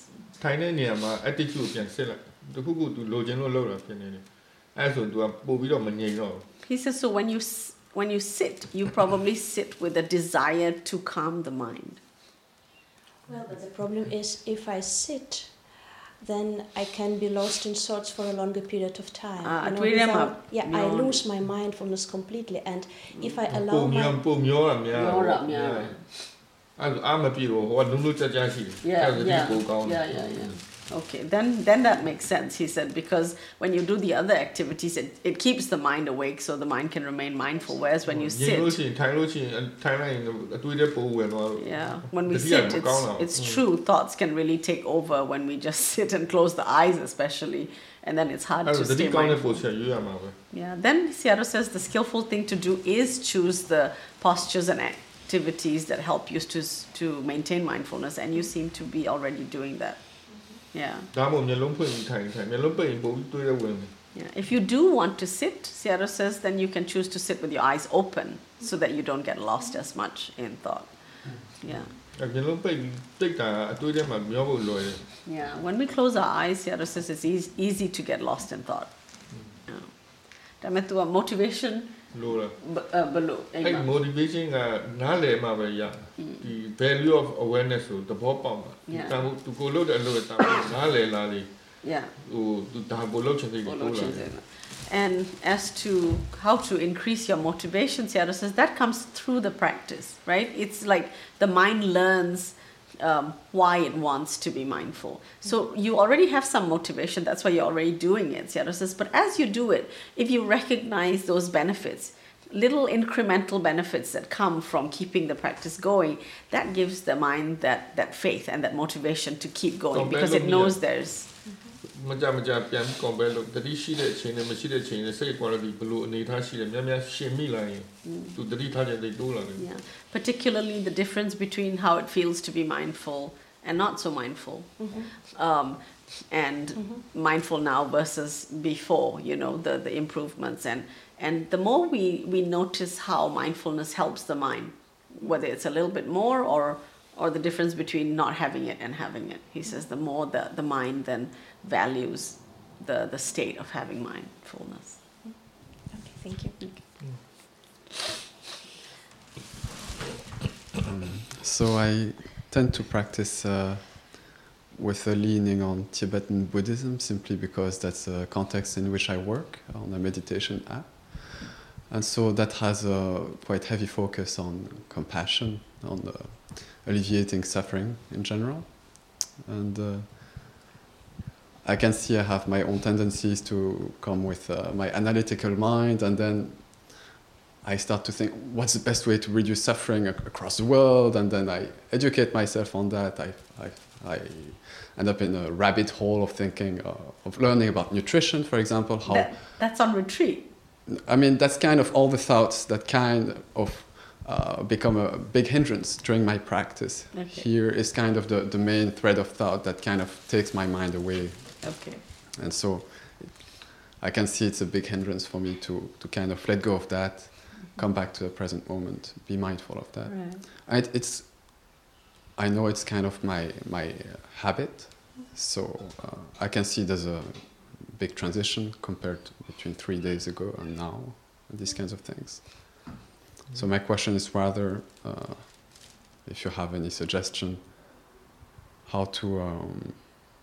He says, so when you when you sit, you probably sit with a desire to calm the mind. Well, but the problem is if I sit, then I can be lost in thoughts for a longer period of time. Ah, you know, without, yeah, no. I lose my mindfulness completely. And if I allow my... Yeah, yeah, yeah, yeah, yeah. Okay, then then that makes sense, he said, because when you do the other activities, it, it keeps the mind awake, so the mind can remain mindful. Whereas when you sit, yeah, when we sit, it's, it's true. Thoughts can really take over when we just sit and close the eyes, especially, and then it's hard to stay mindful. Yeah, then Sayadaw says the skillful thing to do is choose the postures and activities that help you to to maintain mindfulness, and you seem to be already doing that. Yeah. Yeah. If you do want to sit, Sayadaw says, then you can choose to sit with your eyes open so that you don't get lost as much in thought. Yeah. Yeah. When we close our eyes, Sayadaw says it's easy, easy to get lost in thought. Yeah. Motivation. လို့လားဘလို့အဲ့ motivation ကနားလည်မှာပဲရဒီ value of awareness ကိုသဘောပေါက်မှာတမ်းသူကိုလို့တဲ့အလုပ်တမ်းနားလည်လာလေ yeah ဟိုသူဒါဘလို့ချင်တယ်လို့လာ and as to how to increase your motivation, Sayadaw says that comes through the practice, right? It's like the mind learns Um, why it wants to be mindful. So you already have some motivation, that's why you're already doing it, Sayadaw says. But as you do it, if you recognize those benefits, little incremental benefits that come from keeping the practice going, that gives the mind that, that faith and that motivation to keep going because it knows there's မကြမကြပြန် compare လို့တတိရှိတဲ့အချိန်နဲ့မရှိတဲ့အချိန်နဲ့စိတ် quality ဘလို့အနေထားရှိတယ်များများရှင်းမိလာရင်သူတတိထားတဲ့တိတ်တိုးလာတယ် Yeah, particularly the difference between how it feels to be mindful and not so mindful. Mm-hmm. Um, and mm-hmm. mindful now versus before, you know, the the improvements and and the more we we notice how mindfulness helps the mind, whether it's a little bit more or or the difference between not having it and having it. He says the more the, the mind then values the, the state of having mindfulness. Okay, thank you. Um, so I tend to practice uh, with a leaning on Tibetan Buddhism simply because that's a context in which I work on a meditation app. And so that has a quite heavy focus on compassion, on the alleviating suffering in general. And uh, I can see I have my own tendencies to come with uh, my analytical mind, and then I start to think, what's the best way to reduce suffering ac- across the world? And then I educate myself on that. I, I, I end up in a rabbit hole of thinking, uh, of learning about nutrition, for example. How That, that's on retreat. I mean, that's kind of all the thoughts that kind of uh, become a big hindrance during my practice. Okay. Here is kind of the, the main thread of thought that kind of takes my mind away. Okay. And so I can see it's a big hindrance for me to, to kind of let go of that, mm-hmm. come back to the present moment, be mindful of that. Right. And it's, I know it's kind of my, my uh, habit, so uh, I can see there's a big transition compared to between three days ago and now, and these kinds of things. Mm-hmm. So my question is rather, uh, if you have any suggestion, how to um,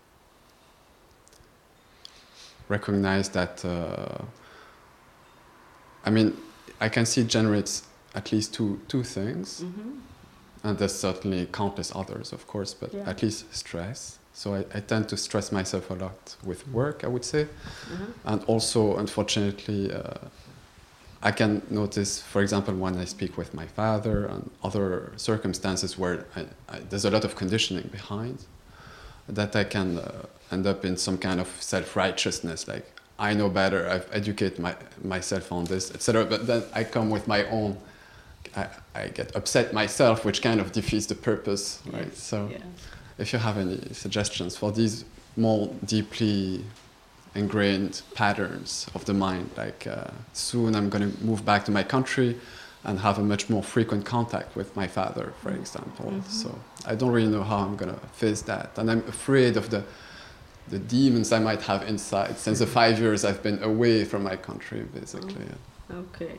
recognize that, uh, I mean, I can see it generates at least two, two things, Mm-hmm. and there's certainly countless others, of course, but Yeah. at least stress. So I, I tend to stress myself a lot with work, I would say. Mm-hmm. And also, unfortunately, uh, I can notice, for example, when I speak with my father and other circumstances where I, I, there's a lot of conditioning behind, that I can uh, end up in some kind of self-righteousness, like, I know better, I've educated my, myself on this, et cetera. But then I come with my own, I, I get upset myself, which kind of defeats the purpose, right? Yes. So Yeah. if you have any suggestions for these more deeply ingrained patterns of the mind, like uh, soon I'm going to move back to my country and have a much more frequent contact with my father, for example. Mm-hmm. So I don't really know how I'm going to face that. And I'm afraid of the the demons I might have inside since the five years I've been away from my country, basically. Okay.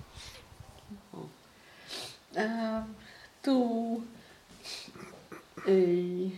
Uh, to a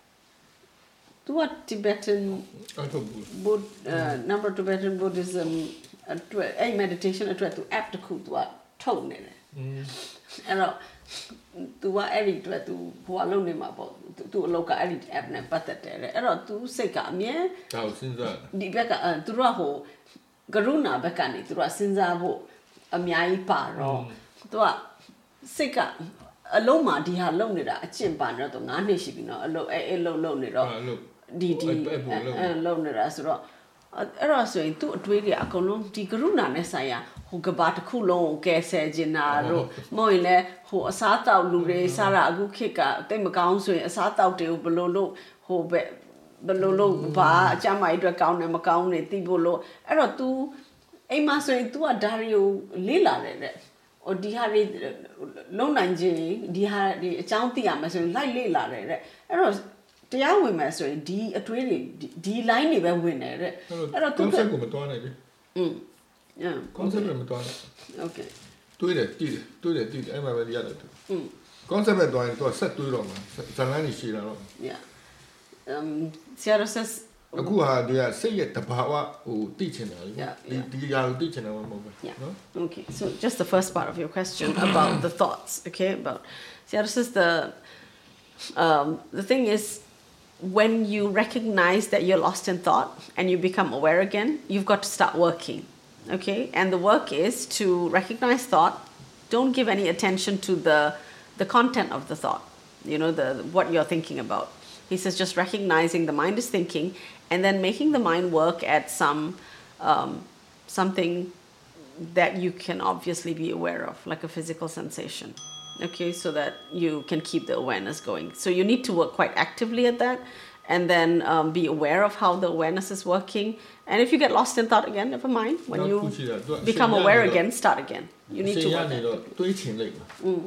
to a Tibetan Bud, uh, number Tibetan Buddhism, a meditation, a try to apt to cool to a tone in it. And to what every to to who alone in my boat to a local edit app and patate. And to say, come here. Oh, since that. The Becca to Raho Garuna Becani to a Sinzavo a Miai Paro to a Sika a Loma di Halonida, a chimpan, to Nanishino, a low a low lonero, Didi and lonera as well. Also in two twenty a column di Garuna Nesaya, who gabata Coulon, Gesse Genaro, Moile, who a sata lure, Sarah, who kick a Demagounso, a sata de below, who below ba, Jamai Dracown and Macown, and Tibolo, error two, a master into a Dario Lila, or Dihari Lonanji, Dihari, Chanti Amazon, like Lila, error.တရားဝင်မယ်ဆိုရင်ဒီအတွေးတွေဒီ line တွေပဲဝင်နေတယ်အဲ့တော့ concept ကိုမတွားနိုင်ဘူးอืม yeah concept ကိုမတွားနိုင် okay တွေးတယ်တည်တယ်တွေးတယ်တည်တယ်အဲ့မှာပဲရတယ်သူอืม concept ပဲတွားရင်သူကဆက်တွေးတော့မှာဇာတ်လမ်းကြီးရှည်လာတော့ yeah um Sierra says အခုဟာဒီကစိတ်ရဲ့တဘာဝဟိုသိချင်တာလေဒီဒီຢာကိုသိချင်တာမဟုတ်ဘူးနော် okay so just the first part of your question about the thoughts okay about Sierra says the um the thing is when you recognize that you're lost in thought and you become aware again, you've got to start working, okay? And the work is to recognize thought. Don't give any attention to the the content of the thought, you know, the what you're thinking about. He says just recognizing the mind is thinking and then making the mind work at some um, something that you can obviously be aware of, like a physical sensation. Okay, so that you can keep the awareness going. So you need to work quite actively at that and then um, be aware of how the awareness is working. And if you get lost in thought again, never mind. When you become aware again, start again. You need to work actively. Mm.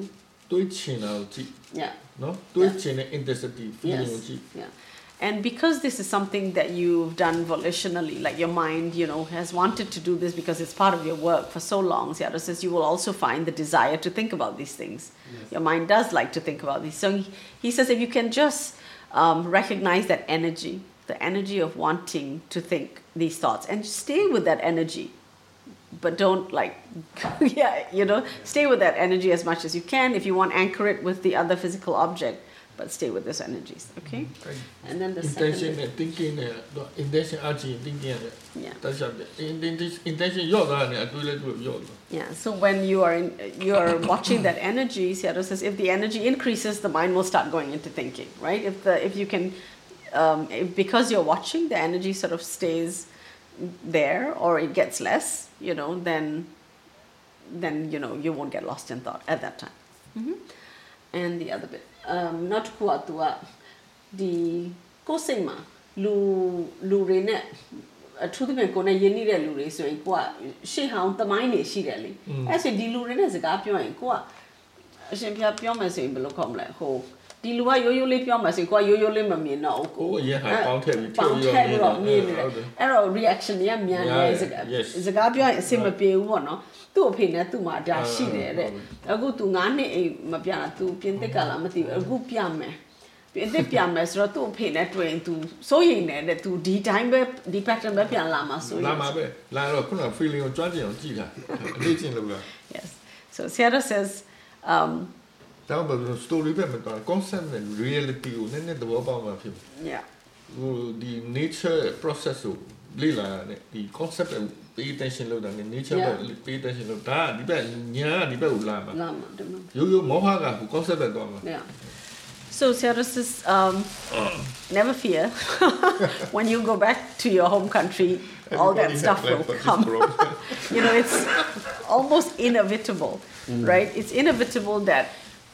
Yeah. No? Yeah. Intensity, yes. Yeah. And because this is something that you've done volitionally, like your mind, you know, has wanted to do this because it's part of your work for so long, Sayadaw says you will also find the desire to think about these things. Yes. Your mind does like to think about these. So he, he says if you can just um, recognize that energy, the energy of wanting to think these thoughts, and stay with that energy, but don't like, yeah, you know, stay with that energy as much as you can. If you want, anchor it with the other physical object. but stay with these energies, okay? Right. And then the intention second and thinking နဲ့ intention အချင်း thinking နဲ့ yeah. တက်ချက်တယ် intention ရော့သွားတယ်အတွေးလေးတွေရော့သွား Yeah, so when you are in, you are watching that energy, Seattle says, if the energy increases, the mind will start going into thinking, right? If the if you can, um, if, because you're watching, the energy sort of stays there, or it gets less, you know, then then you know you won't get lost in thought at that time. Mm-hmm. And the other bit, um, not kuatua, the kosema lu lu rene. အထူးသဖြင့်ကိုယ်နဲ့ယဉ်နေတဲ့လူတွေဆိုရင်ကိုကရှေ့ဟောင်းသမိုင်းတွေရှိတယ်လေအဲ့ဆိုဒီလူတွေနဲ့စကားပြောရင်ကိုကအရှင်ပြပြောမယ်ဆိုရင်ဘယ်လိုခေါ်မလဲဟိုဒီလူကရိုးရိုးလေးပြောမယ်ဆိုရင်ကိုကရိုးရိုးလေးမမြင်တော့ဘူးကိုအရင်ဟာပေါင်းထည့်ပြီးပြောပြီးတော့မြင်နေတယ်အဲ့တော့ reaction တွေကမြန်နေစကားစကားပြောရင်အဆင်မပြေဘူးပေါ့နော်သူ့အဖေနဲ့သူ့မှာဒါရှိတယ်တဲ့အခု तू ငါးနှစ်အိမ်မပြတာ तू ပြင်သစ်ကလာမသိဘူးအခုပြမယ်ပြင်သစ်ပြမယ်ဆိုတော့သူ့အဖေနဲ့တွေ့ရင် तू စိုးရိမ်နေတဲ့ तू ဒီတိုင်းပဲဒီ pattern ပဲပြန်လာမှာဆိုရင်လာမှာပဲလာတော့ခုန feeling ကိုကြွားကြည့်အောင်ကြည့်တာအလေးချင်းလို့လား Yes so Sarah says um တော့ဘယ်လို story ပဲမတော် concept နဲ့ reality ကိုနည်းနည်းသဘောပေါက်မှာဖြစ် Yeah ဟိုဒီ nature process ကိုလေ့လာတဲ့ဒီ concept ကို pay attention လုပ်တာနဲ့ nature ကို pay attention လုပ်တာဒီဘက်ညာဒီဘက်ကိုလာမှာလာမှာတယ်ရိုးရိုးမောဟက concept ပဲတော့မှာ Yeah So Sarah says, um, never fear. When you go back to your home country, all that stuff will come. You know, it's almost inevitable, mm. right? It's inevitable that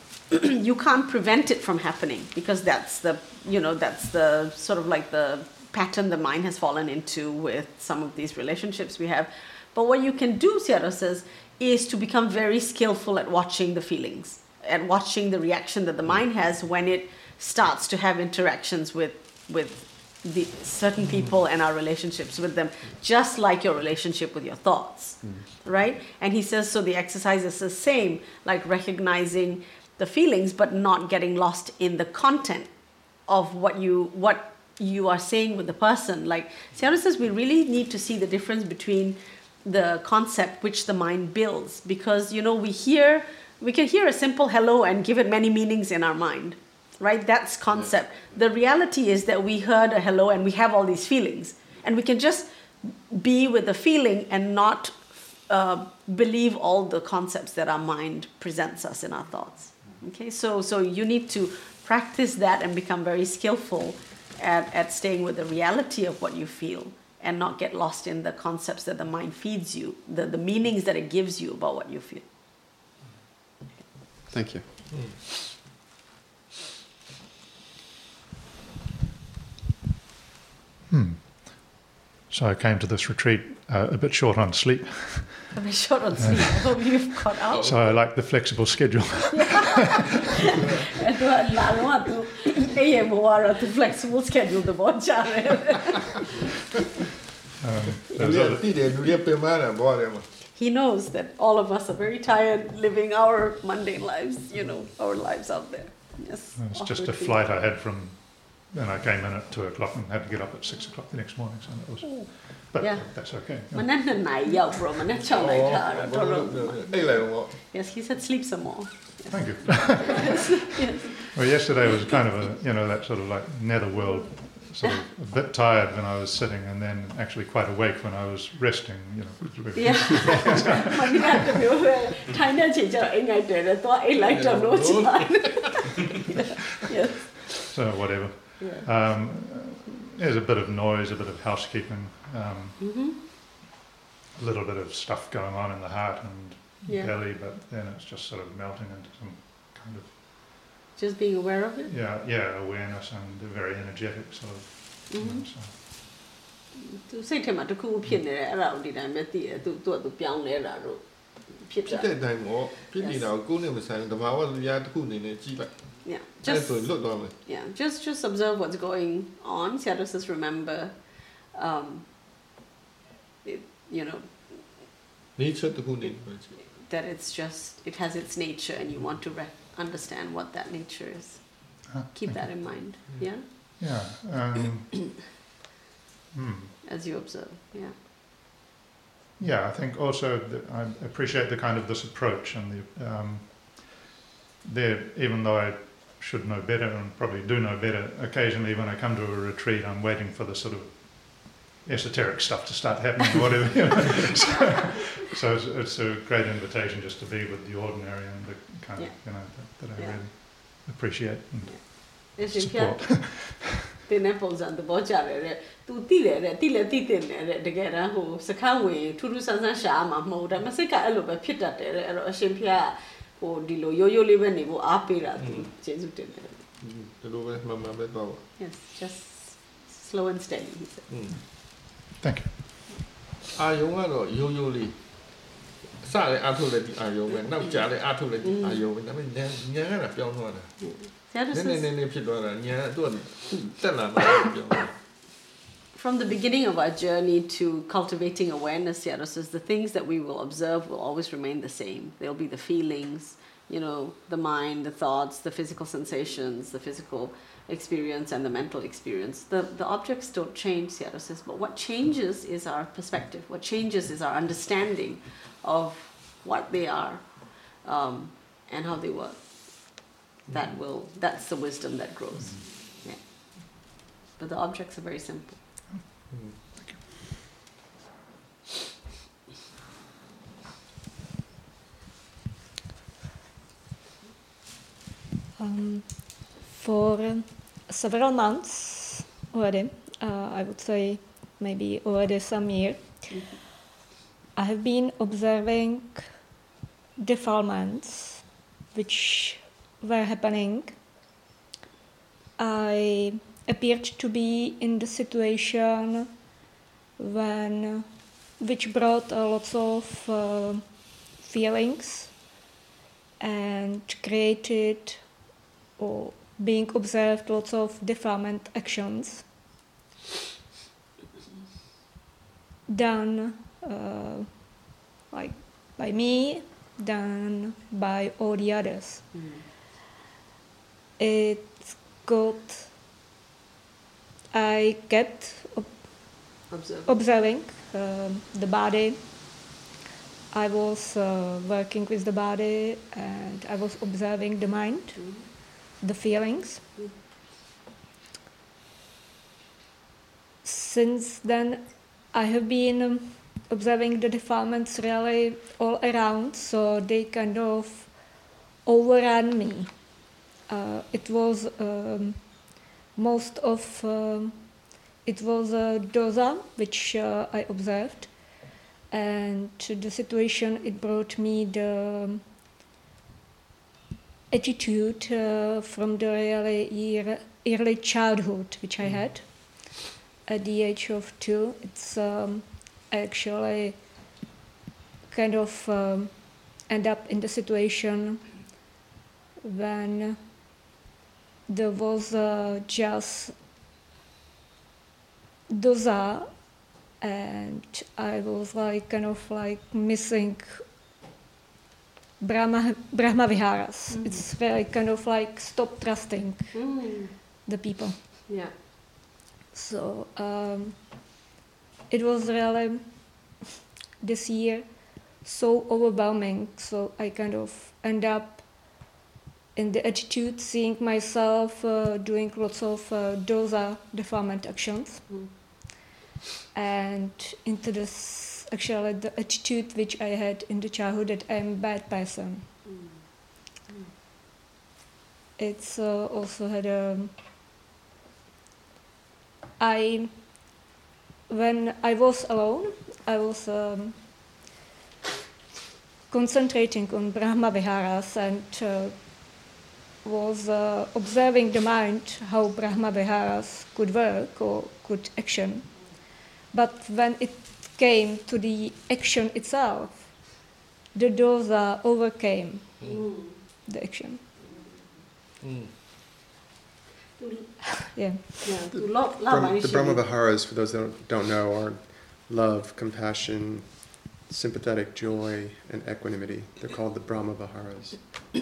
you can't prevent it from happening because that's the, you know, that's the sort of like the pattern the mind has fallen into with some of these relationships we have. But what you can do, Sarah says, is to become very skillful at watching the feelings. At watching the reaction that the mind has when it starts to have interactions with with the certain people and our relationships with them, just like your relationship with your thoughts, mm. right? And he says, so the exercise is the same, like recognizing the feelings, but not getting lost in the content of what you what you are saying with the person. Like Sarah says, we really need to see the difference between the concept which the mind builds, because you know we hear. We can hear a simple hello and give it many meanings in our mind, right? That's concept. Yeah. The reality is that we heard a hello and we have all these feelings. And we can just be with the feeling and not uh, believe all the concepts that our mind presents us in our thoughts. Okay, so, so you need to practice that and become very skillful at, at staying with the reality of what you feel and not get lost in the concepts that the mind feeds you, the, the meanings that it gives you about what you feel. Thank you. Mm. Hmm. So I came to this retreat uh, a bit short on sleep. A bit short on sleep. I hope you've caught out. So I like the flexible schedule. The flexible schedule. The um, He knows that all of us are very tired living our mundane lives, you know, our lives out there. Yes. It's just a flight I had from, and I came in at two o'clock and had to get up at six o'clock the next morning, so that was, but yeah. that's okay. Yes, he said sleep some more. Yes. Thank you. Yes. Yes. Well, yesterday was kind of a, you know, that sort of like netherworld, sort of a bit tired when I was sitting and then actually quite awake when I was resting, you know. Really yeah. Yes. So whatever. Yeah. Um, there's a bit of noise, a bit of housekeeping, um, mm-hmm. a little bit of stuff going on in the heart and yeah. belly, but then it's just sort of melting into some kind of... Just being aware of it? Yeah, yeah, awareness and a very energetic sort of... Mm-hmm. You know, so. သူစိတ်ထဲမှာတစ်ခုဖြစ်နေတယ်အဲ့ဒါကိုဒီတိုင်းပဲသိတယ်သူသူကသူပြောင်းနေတာတော့ဖြစ်တာဖြစ်တဲ့အတိုင်းပေါ့ဖြစ်နေတာကိုကိုယ်နဲ့မဆိုင်ဘူးတဘာဝတရားတစ်ခုအနေနဲ့ကြည့်လိုက် Yeah just Yeah just just observe what's going on Seattle says remember um it, you know nature တစ်ခုနေ that it's just it has its nature and you want to re- understand what that nature is ah, keep that in mind yeah yeah um Hmm. As you observe, yeah. Yeah, I think also that I appreciate the kind of this approach and the um, there. Even though I should know better and probably do know better. Occasionally when I come to a retreat, I'm waiting for the sort of esoteric stuff to start happening or whatever. You know? so so it's, it's a great invitation just to be with the ordinary and the kind of, you know, that, that I Yeah. really appreciate and Yes, in support. fact, တင်းတဲ့ပုံစံသဘောကျတယ်တဲ့။ तू တိတယ်တဲ့တိလည်းတိတင်တယ်တဲ့တကယ်တမ်းဟိုစခန်းဝင်ထူးထူးဆန်းဆန်းရှာမှာမဟုတ်ဒါပေမဲ့စိတ်ကအဲ့လိုပဲဖြစ်တတ်တယ်တဲ့အဲ့တော့အရှင်ဖျားဟိုဒီလိုရိုးရိုးလေးပဲနေဖို့အားပေးတာသူကျေးဇူးတင်တယ်ဒီလိုပဲမှန်မှန်ပဲတော့ Yes, just slow and steady he said. Thank you. အာယုံကတော့ရိုးရိုးလေးအစလည်းအားထုတ်လည်းဒီအာယုံပဲနောက်ကြလည်းအားထုတ်လည်းဒီအာယုံပဲဒါပေမဲ့ညာညာကပြောင်းသွားတာ Theodosius- နည်းနည်းနည်းနည်းဖြစ်သွားတာညာသူကတက်လာမှပြောင်းသွား From the beginning of our journey to cultivating awareness, Theodosius says the things that we will observe will always remain the same. They'll be the feelings, you know, the mind, the thoughts, the physical sensations, the physical experience, and the mental experience. The, the objects don't change, Theodosius says, but what changes is our perspective. What changes is our understanding of what they are um, and how they work. That will, that's the wisdom that grows. Yeah. But the objects are very simple. Um, for um, several months already, uh, I would say maybe already some year, I have been observing defilements which were happening. I appeared to be in the situation when, which brought a lot of uh, feelings and created or being observed lots of defilement actions done uh, like by me, done by all the others. Mm. It got, I kept ob- Observe. observing um, the body. I was uh, working with the body and I was observing the mind, Mm. the feelings. Mm. Since then, I have been um, observing the defilements really all around, so they kind of overran me. Uh, it was um, most of um, it was a dosa which uh, I observed, and to the situation it brought me the attitude uh, from the really ear- early childhood which I had at the age of two. It's um, I actually kind of um, end up in the situation when there was uh, just dosa, and I was like kind of like missing Brahma Brahma Viharas. Mm. It's very kind of like stop trusting Mm. the people. Yeah. So um, it was really this year so overwhelming. So I kind of end up in the attitude, seeing myself uh, doing lots of uh, dosa defilement actions, Mm. and into this actually the attitude which I had in the childhood that I'm a bad person. Mm. It's uh, also had a. I, when I was alone, I was um, concentrating on Brahma Viharas and uh, was uh, observing the mind, how Brahma Viharas could work or could action. But when it came to the action itself, the dosa overcame Mm. the action. Mm. Yeah. Yeah. To love, love Brahm- the actually. Brahma Viharas, for those that don't, don't know, are love, compassion, sympathetic joy, and equanimity. They're called the Brahma Viharas.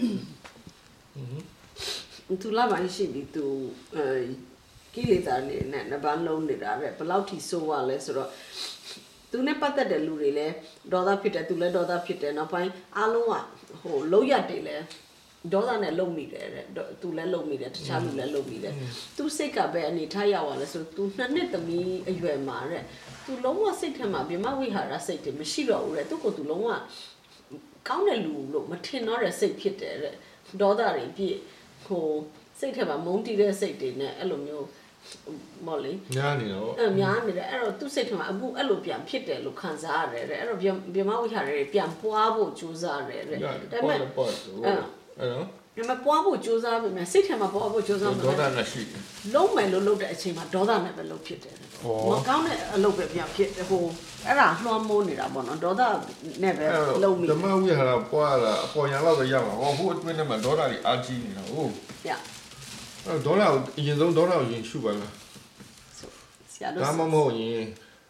Mm-hmm. To love actually to uh, ကိလေသာနေနဲ့နှစ်ပါးလုံးနေတာပဲဘယ်လောက်ထိဆိုးရလဲဆိုတော့သူနဲ့ပတ်သက်တဲ့လူတွေလည်းဒေါသဖြစ်တယ်သူလည်းဒေါသဖြစ်တယ်နောက်ပိုင်းအားလုံးကဟိုလုံးရက်တွေလည်းဒေါသနဲ့လုံမိတယ်တဲ့သူလည်းလုံမိတယ်တခြားလူလည်းလုံမိတယ်သူစိတ်ကပဲအနေထားရောက်သွားလဲဆိုသူနှစ်နှစ်သမီးအရွယ်မှာတဲ့သူလုံးဝစိတ်ထဲမှာဗြဟ္မဝိဟာရစိတ်တွေမရှိတော့ဘူးတဲ့သူကသူလုံးဝကောင်းတဲ့လူလို့မထင်တော့တဲ့စိတ်ဖြစ်တယ်တဲ့ဒေါသတွေပြည့်ဟိုစိတ်ထဲမှာမုန်းတီးတဲ့စိတ်တွေနဲ့အဲ့လိုမျိုးမော်လီညားနေတော့အဲ့များနေတယ်အဲ့တော့သူ့စိတ်ထဲမှာအခုအဲ့လိုပြန်ဖြစ်တယ်လို့ခံစားရတယ်တဲ့အဲ့တော့ဗြဟ္မဝိဟာရတွေပြန်ပွားဖို့ကြိုးစားတယ်တဲ့ဒါပေမဲ့အဲ့တော့အဲ့တော့ဒီမှာပွားဖို့ကြိုးစားပြီမဲ့စိတ်ထဲမှာပွားဖို့ကြိုးစားမှာဒေါသနဲ့ရှိတယ်လုံးမယ်လို့လုပ်တဲ့အချိန်မှာဒေါသနဲ့ပဲလုပ်ဖြစ်တယ်မကောင်းတဲ့အလုပ်ပဲပြန်ဖြစ်ဟိုအဲ့ဒါလွှမ်းမိုးနေတာပေါ့နော်ဒေါသနဲ့ပဲလုံးမိဓမ္မဝိဟာရပွားတာအပေါ်ညာလောက်ပဲရောက်မှာဟောဟိုအတွင်းထဲမှာဒေါသတွေအာကြီးနေတာဟုတ်ရအဲ့ဒေါသကိုအရင်ဆုံးဒေါသကိုရင်ရှုပါလားဆရာတို့ဒါမှမဟုတ်ရင်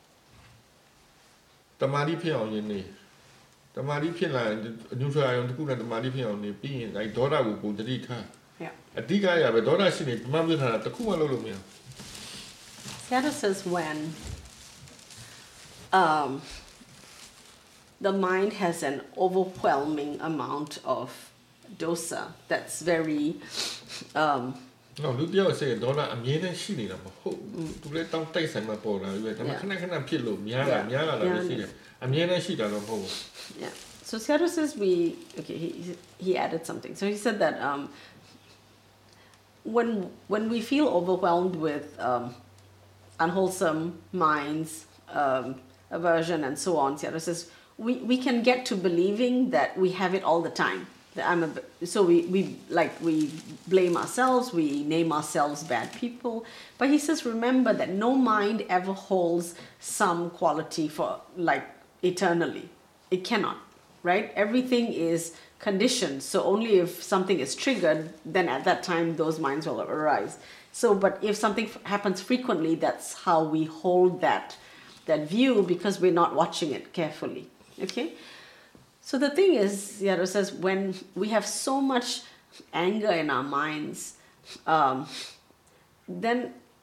တမာတိဖြစ်အောင်ရင်နေတမာတိဖြစ်လာရင်အညွှန်းဆွဲအောင်တခုနဲ့တမာတိဖြစ်အောင်နေပြီးရင်အဲဒေါသကိုပုံတတိထားအဓိကရပဲဒေါသရှိနေဓမ္မပြထားတာတခုမှလုပ်လို့မရ Seattle says when um, the mind has an overwhelming amount of dosa that's very um, no လူတယောက်ဆိုရင်ဒေါသအမြဲတမ်းရှိနေတာမဟုတ်သူလည်းတောင်းတိုက်ဆိုင်မှာပေါ်လာပြီဒါပေမဲ့ခဏခဏဖြစ်လို့များလာများလာလို့ရှိတယ်အမြဲတမ်းရှိတာတော့မဟုတ်ဘူး Yeah. So Seattle says we okay he he added something. So he said that um, when when we feel overwhelmed with um, unwholesome minds, um, aversion and so on, Seattle says we, we can get to believing that we have it all the time. That I'm a, so we, we like we blame ourselves, we name ourselves bad people. But he says remember that no mind ever holds some quality for like eternally. It cannot, right? Everything is conditioned. So only if something is triggered, then at that time those minds will arise. So, but if something f- happens frequently, that's how we hold that that view because we're not watching it carefully. Okay. So the thing is, Yaro says, when we have so much anger in our minds, um, then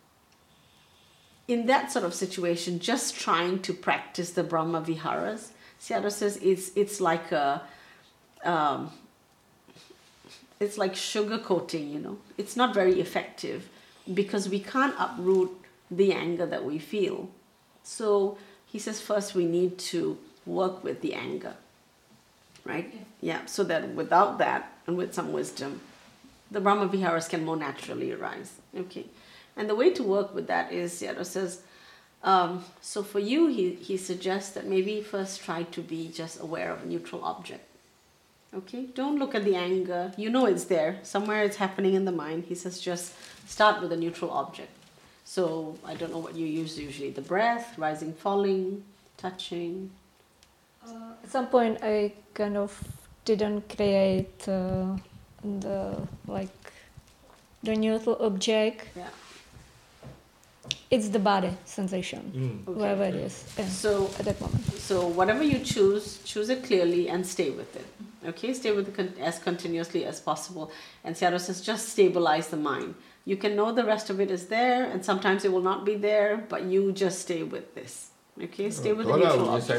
in that sort of situation, just trying to practice the Brahma Viharas, Seattle says it's it's like a um, it's like sugar coating, you know. It's not very effective because we can't uproot the anger that we feel. So he says first we need to work with the anger, right? Yeah. yeah. So that without that and with some wisdom, the Brahma Viharas can more naturally arise. Okay. And the way to work with that is Seattle says. Um, so for you, he, he suggests that maybe first try to be just aware of a neutral object. Okay? Don't look at the anger. You know it's there. Somewhere it's happening in the mind. He says just start with a neutral object. So I don't know what you use usually. The breath, rising, falling, touching. Uh, at some point I kind of didn't create uh, the, like, the neutral object. Yeah. It's the body sensation, mm. okay. wherever it is. Yeah, so at that moment. So whatever you choose, choose it clearly and stay with it. Okay, stay with it con- as continuously as possible. And Seattle says just stabilize the mind. You can know the rest of it is there, and sometimes it will not be there, but you just stay with this. Okay, stay with the neutral object.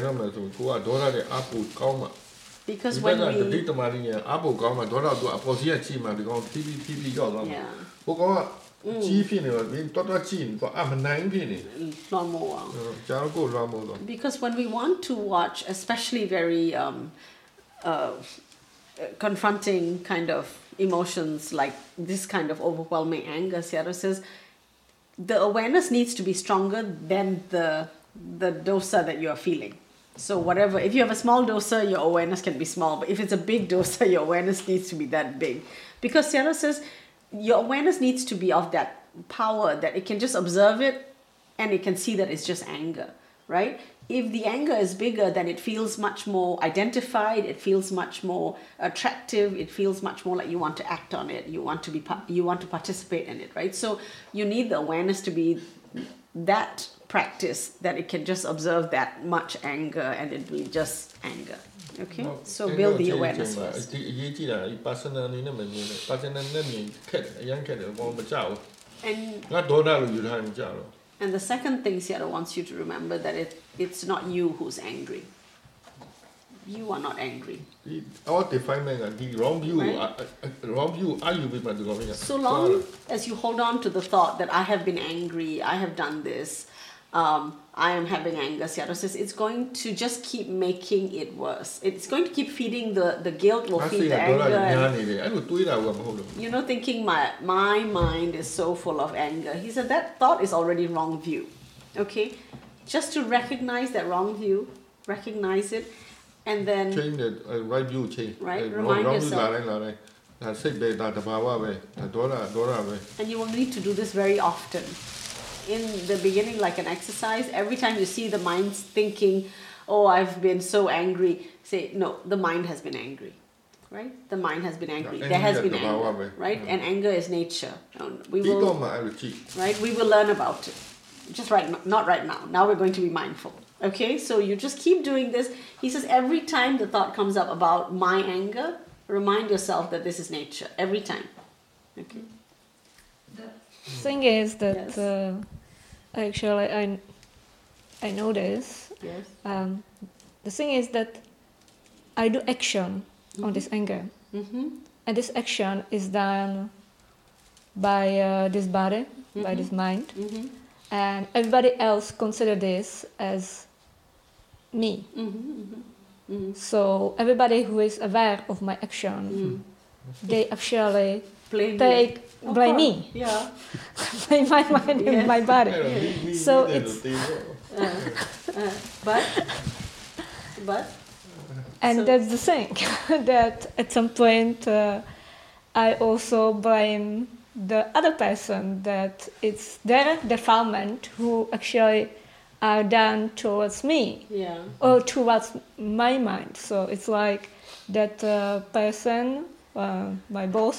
Because when we yeah. ကြီးဖြစ်နေတော့ဒီတော်တော်ကြည့်နေတော့အမနိုင်ဖြစ်နေလွှမ်းမိုးအောင်ကြားကိုလွှမ်းမိုးတော့ Because when we want to watch especially very um uh confronting kind of emotions like this kind of overwhelming anger, Seattle says the awareness needs to be stronger than the the dosa that you are feeling. So whatever, if you have a small dosa, your awareness can be small, but if it's a big dosa, your awareness needs to be that big. Because Seattle says your awareness needs to be of that power that it can just observe it and it can see that it's just anger, right? If the anger is bigger, then it feels much more identified, it feels much more attractive, it feels much more like you want to act on it, you want to be you want to participate in it, right? So you need the awareness to be that practice that it can just observe that much anger and it will be just anger. Okay, no, so build the awareness first. And and the second thing Seattle wants you to remember that it it's not you who's angry. you are not angry. ဒီ all definement ကဒီ wrong view Right. wrong view အာယူပြီးမှဒီကောင်ကြီး So long as you hold on to the thought that I have been angry, I have done this, um, I am having anger, Seattle says it's going to just keep making it worse. It's going to keep feeding the, the guilt will ငါ feed စိတ် the ကဒေါသ anger. ညာ and- နေတယ်အဲ့လိုတွေးတာကမဟုတ်လို့ you know, thinking my my mind is so full of anger. He said that thought is already wrong view. Okay? Just to recognize that wrong view, recognize it, and then change the uh, right view change Right, Uh, remind wrong view yourself. လာတိုင်းလာတိုင်းဒါစိတ်ပဲဒါတဘာဝပဲဒါဒေါသဒေါသပဲ and you will need to do this very often. In the beginning, like an exercise, every time you see the mind's thinking, oh, I've been so angry, say, no, the mind has been angry. Right? The mind has been angry. Yeah, There has anger been is the power, anger. right? Right? Yeah. And anger is nature. Um, We ဒီတော့ will, မှအဲ့လိုကြည့် right? We will learn about it. Just right now, not right now. Now we're going to be mindful. Okay? So you just keep doing this. He says every time the thought comes up about my anger, remind yourself that this is nature. Every time. Okay? Thing is that Yes. uh, actually I I know this. Yes. Um, the thing is that I do action on this anger, Mm-hmm. and this action is done by uh, this body, by Mhm. this mind, Mm-hmm. and everybody else consider this as me. Mm-hmm. Mm-hmm. Mm-hmm. So everybody who is aware of my action, Mm. they actually Blame take you. Of blame me, course. Yeah. blame my mind Yes. and my body. အဲ့တော့မိမိ So မိတဲ့ it's- လူတေးတော့ Uh, uh, but, but, And So- that's the thing that at some point uh, I also blame the other person that it's their defilement who actually are done towards me yeah. or towards my mind. So it's like that uh, person, uh, my boss,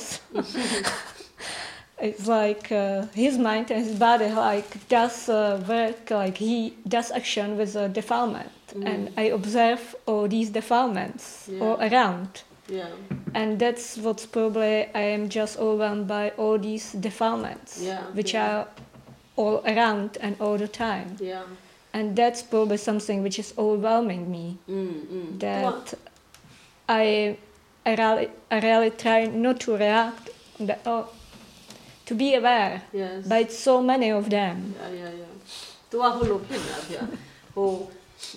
it's like uh, his mind and his body like does uh, work, like he does action with a defilement, Mm. and I observe all these defilements Yeah. all around, Yeah. and that's what's probably I am just overwhelmed by all these defilements, Yeah, which yeah. are all around and all the time, Yeah. and that's probably something which is overwhelming me. Mm, mm. That I, I really, I really try not to react, that, oh, to be aware, Yes. but it's so many of them. Yeah, yeah, yeah. Tu a holo pina pia. Ho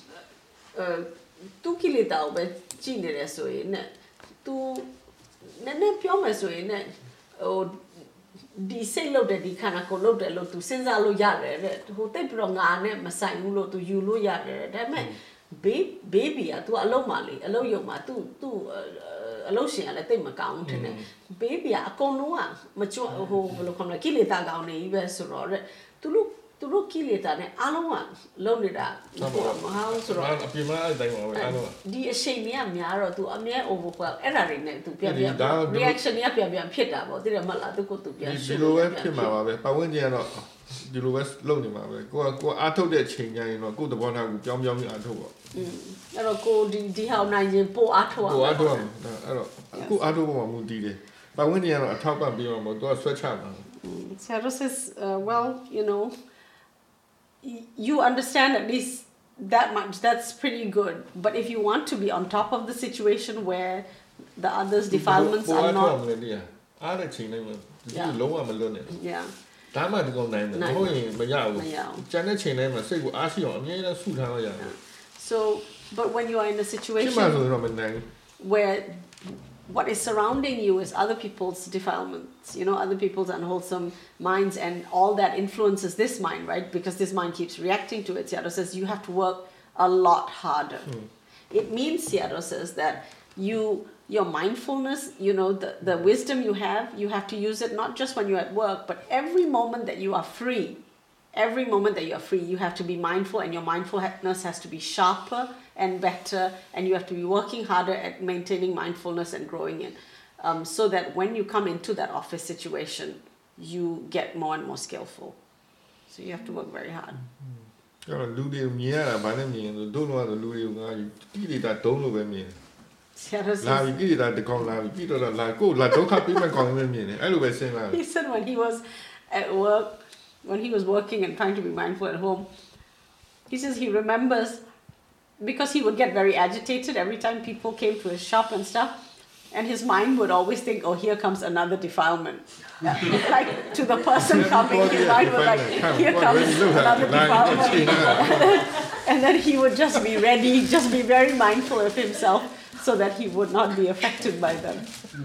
uh tu ki le ta ba ji ne le so yin ne. Tu ne ne pyo me so yin ne. Ho di sei lo de di khana ko lo de lo tu sin sa lo ya de de. Ho tai pi ro nga ne ma sai bu lo tu yu lo ya de. Da me baby อ่ะ तू အလုံးမလေးအလုံးယုံမှာ तू तू အလုံးရှင်ကလည်းတိတ်မကောင်းတယ် baby อ่ะအကုန်လုံးอ่ะမကြွဟိုဘယ်လိုခေါ်မလဲကိလေသာကောင်းနေကြီးပဲဆိုတော့တဲ့သူတို့သူတို့ကိလေသာနဲ့အားလုံးကလုံးနေတာမဟုတ်မဟုတ်ဆိုတော့အပြင်မှာအဲ့တိုင်းပါပဲအဲ့လိုဒီအချိန်တွေကများတော့ तू အမြဲ overwhelm အဲ့ဒါတွေနဲ့ तू ပြန်ပြန်ဒါက reaction တွေကပြန်ပြန်ဖြစ်တာပေါ့သိတယ်မဟုတ်လား तू ကို तू ပြန်ဒီလိုပဲဖြစ်မှာပါပဲပတ်ဝန်းကျင်ကတော့ဒီလိုပဲလုပ်နေမှာပဲကိုကကိုအားထုတ်တဲ့ချိန်ကျရင်တော့ကိုယ်သဘောထားကိုပြောင်းပြောင်းပြီးအားထုတ်ပါอืมအဲ့တော့ကိုဒီဒီဟောင်းနိုင်ရင်ပို့အားထုတ်ရကိုအောင်အားထုတ်ရမှာအဲ့တော့ကိုအားထုတ်ဖို့မှမူတည်တယ်ပတ်ဝန်းကျင်ကတော့အထောက်ပံ့ပေးမှာမဟုတ်သူကဆွဲချမှာ Sarah says, uh, well, you know, y- you understand at least that much. That's pretty good. But if you want to be on top of the situation where the others' defilements ကို are အားထုတ် not, မလဲတရားအားတဲ့ချိန်တိုင်းမှာဒီလုံးဝမလွတ်နဲ့ yeah, ဒါမှဒီကောင်နိုင်တယ်မဟုတ်ရင်မရဘူးမရဘူးကျန်တဲ့ချိန်တိုင်းမှာစိတ်ကိုအားရှိအောင်အမြဲတမ်းဆုထားရရတယ် so, but when you are in a ချိန်မှ situation ဆိုရင်တော့မနိုင်ဘူး where what is surrounding you is other people's defilements, you know, other people's unwholesome minds, and all that influences this mind, right? Because this mind keeps reacting to it. Seattle says you have to work a lot harder. It means, Seattle says, that you, your mindfulness, you know, the, the wisdom you have, you have to use it not just when you're at work, but every moment that you are free. Every moment that you are free, you have to be mindful, and your mindfulness has to be sharper and better, and you have to be working harder at maintaining mindfulness and growing it, um, so that when you come into that office situation, you get more and more skillful. So you have to work very hard. အဲ့တော့လူတွေမြင်ရတာဘာနဲ့မြင်လဲတို့လုံးကတော့လူတွေကိုငါတိတိတာတုံးလို့ပဲမြင် Sarah လာ says, ပြီးတိတိတာတကောင်လာပြီးပြီးတော့လာကိုလာဒုက္ခပေးမဲ့ကောင်ပဲမြင်တယ်အဲ့လိုပဲစဉ်းစားတယ် he said when he was at work, when he was working and trying to be mindful at home, he says he remembers because he would get very agitated every time people came to his shop and stuff, and his mind would always think, oh, here comes another defilement. Like to the person coming, his mind was like, here comes another defilement. And then he would just be ready, just be very mindful of himself so that he would not be affected by them.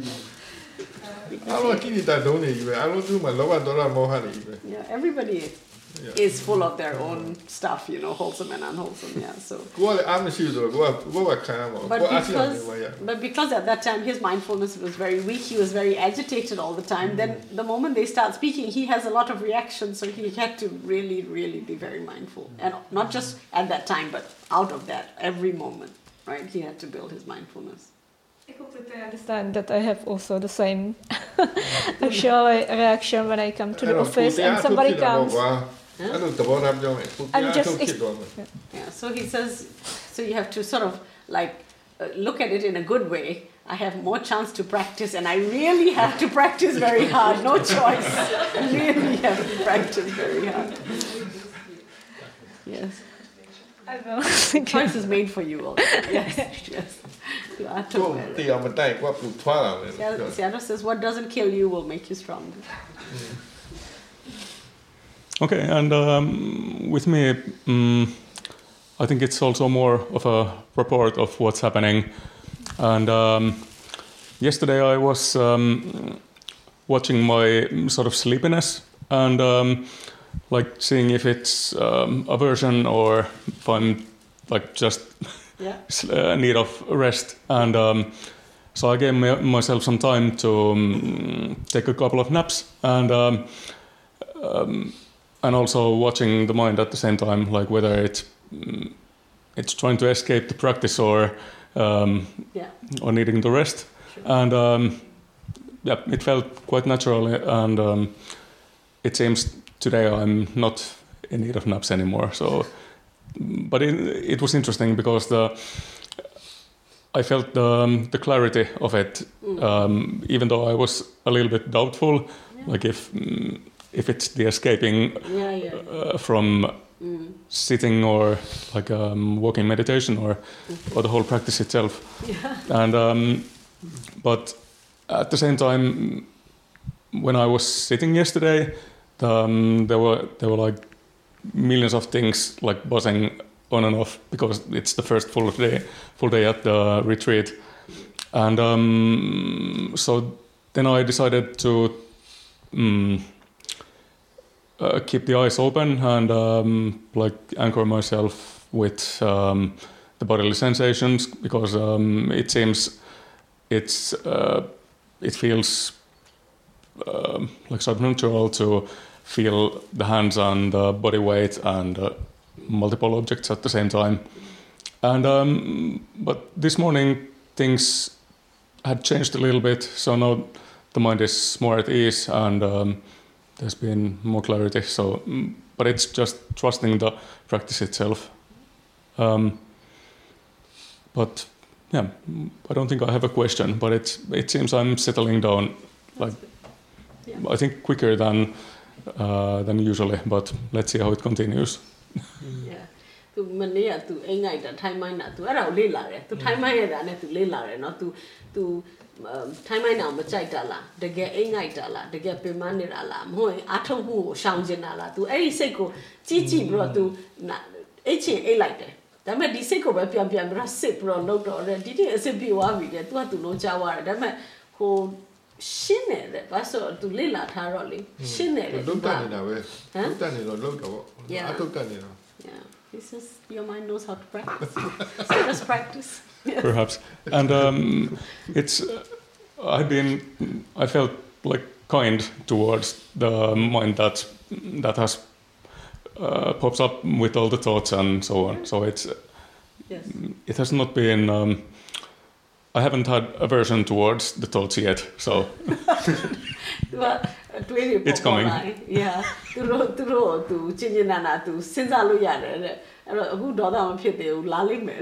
Yeah, everybody yeah. is full of their own stuff, you know, wholesome and unwholesome. Yeah, so. But because, but because at that time his mindfulness was very weak, he was very agitated all the time. Mm. Then the moment they start speaking, he has a lot of reactions, so he had to really, really be very mindful, and not just at that time, but out of that, every moment, right? He had to build his mindfulness. I completely understand that I have also the same actual reaction when I come to the office and somebody comes. Huh? I'm just ex- yeah, so he says, so you have to sort of like uh, look at it in a good way. I have more chance to practice, and I really have to practice very hard. No choice. I really have to practice very hard. Yes. I know. The choice is made for you also. Yes, yes. You are to wear it. Seattle says, what doesn't kill you will make you stronger. Mm. Okay, and um, with me, um, I think it's also more of a report of what's happening. And um, yesterday I was um, watching my sort of sleepiness and um, like seeing if it's um, aversion or if I'm like just yeah. in need of rest. And um, so I gave my, myself some time to um, take a couple of naps and um, um, and also watching the mind at the same time, like whether it's it's trying to escape the practice or um, yeah. or needing the rest. Sure. And um, yeah, it felt quite naturally. And um, it seems today I'm not in need of naps anymore. So, but it, it was interesting because the I felt the um, the clarity of it, mm. um, even though I was a little bit doubtful, yeah. like if. Um, if it's the escaping yeah, yeah, yeah. Uh, from mm. sitting or like um, walking meditation or okay. or the whole practice itself. Yeah. And um, but at the same time, when I was sitting yesterday, the, um, there were there were like millions of things like buzzing on and off because it's the first full day full day at the retreat, and um, so then I decided to. Um, Uh, keep the eyes open and um, like anchor myself with um, the bodily sensations because um, it seems it's uh, it feels uh, like sort of natural to feel the hands and the body weight and uh, multiple objects at the same time. And um, but this morning things had changed a little bit, so now the mind is more at ease and. Um, There's been more clarity, so but it's just trusting the practice itself. Um, but yeah, I don't think I have a question, but it it seems I'm settling down, like yeah. I think quicker than uh, than usually. But let's see how it continues. Yeah, tu mania tu engai da Thai mind na tu ara le la re tu Thai mind da ne tu le la re no tu tu. Thai mind nào mà chạy ta là, để cái ấy ngay ta là, để cái bề mặt này là, mỗi át thông hú sang trên là, tu ấy sẽ có chỉ chỉ bro tu na ấy chuyện ấy lại đấy, đó mà đi sẽ có bé piam piam bro sẽ bro lâu đó rồi, đi đi sẽ bị quá bị đấy, tu tu nó chả quá rồi, đó mà cô xin này đấy, bác sợ tu lấy là thà rồi đi, xin này đấy, tu ta này nào vậy, tu ta này rồi lâu đó, yeah, tu ta này nào, yeah, this is your mind knows how to practice, so just practice. Yes. Perhaps, and um, it's uh, I've been I felt like kind towards the mind that that has uh, pops up with all the thoughts and so on. So it's yes. it has not been. Um, I haven't had aversion towards the thoughts yet. So it's coming. Yeah, tu ro tu ro tu chin na na tu စဉ်းစားလို့ရတယ်တဲ့အဲ့တော့အခုဒေါသမဖြစ်သေးဘူးလာလိမ့်မယ်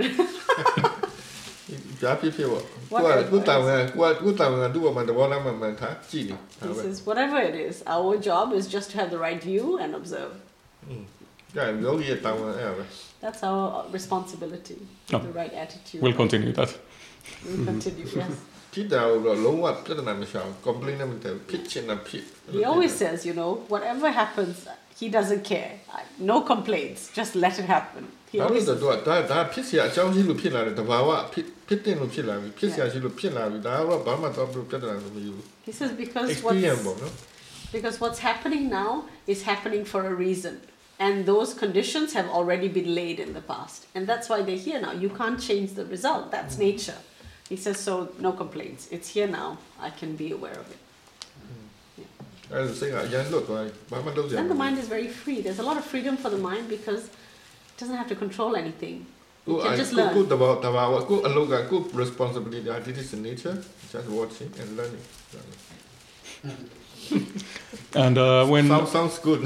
giá phía phía bộ, qua cứ tàu nghe, qua cứ tàu nghe, tu mà đồ lắm mà mà thả chỉ đi. He says whatever it is, our job is just to have the right view and observe. Mm. Yeah, yogi is down there. That's our responsibility. No. The right attitude. We'll continue that. We'll continue. Yes. ဖြစ်တာတော့လုံးဝပြဿနာမရှိအောင် complain နဲ့မတည်ဖြစ်ချင်တာဖြစ် He always says, you know, whatever happens, he doesn't care. No complaints. Just let it happen. He ဒါ always လို့တော့ဒါဒါဖြစ်เสียအကြောင်းရှိလို့ဖြစ်လာတယ်တဘာဝဖြစ်ဖြစ်တင်လို့ဖြစ်လာပြီဖြစ်เสียရှိလို့ဖြစ်လာပြီဒါကတော့ဘာမှတော့ပြဿနာမရှိဘူး He says because experience what's, ပေါ့နော် because what's happening now is happening for a reason. And those conditions have already been laid in the past. And that's why they're here now. You can't change the result. That's nature. He says, so no complaints. It's here now. I can be aware of it. Then the mind is very free. There's a lot of freedom for the mind because it doesn't have to control anything. You can just learn. Good about good alloga good responsibility. This is the nature. Just watching and learning. And uh, when Sound, sounds good.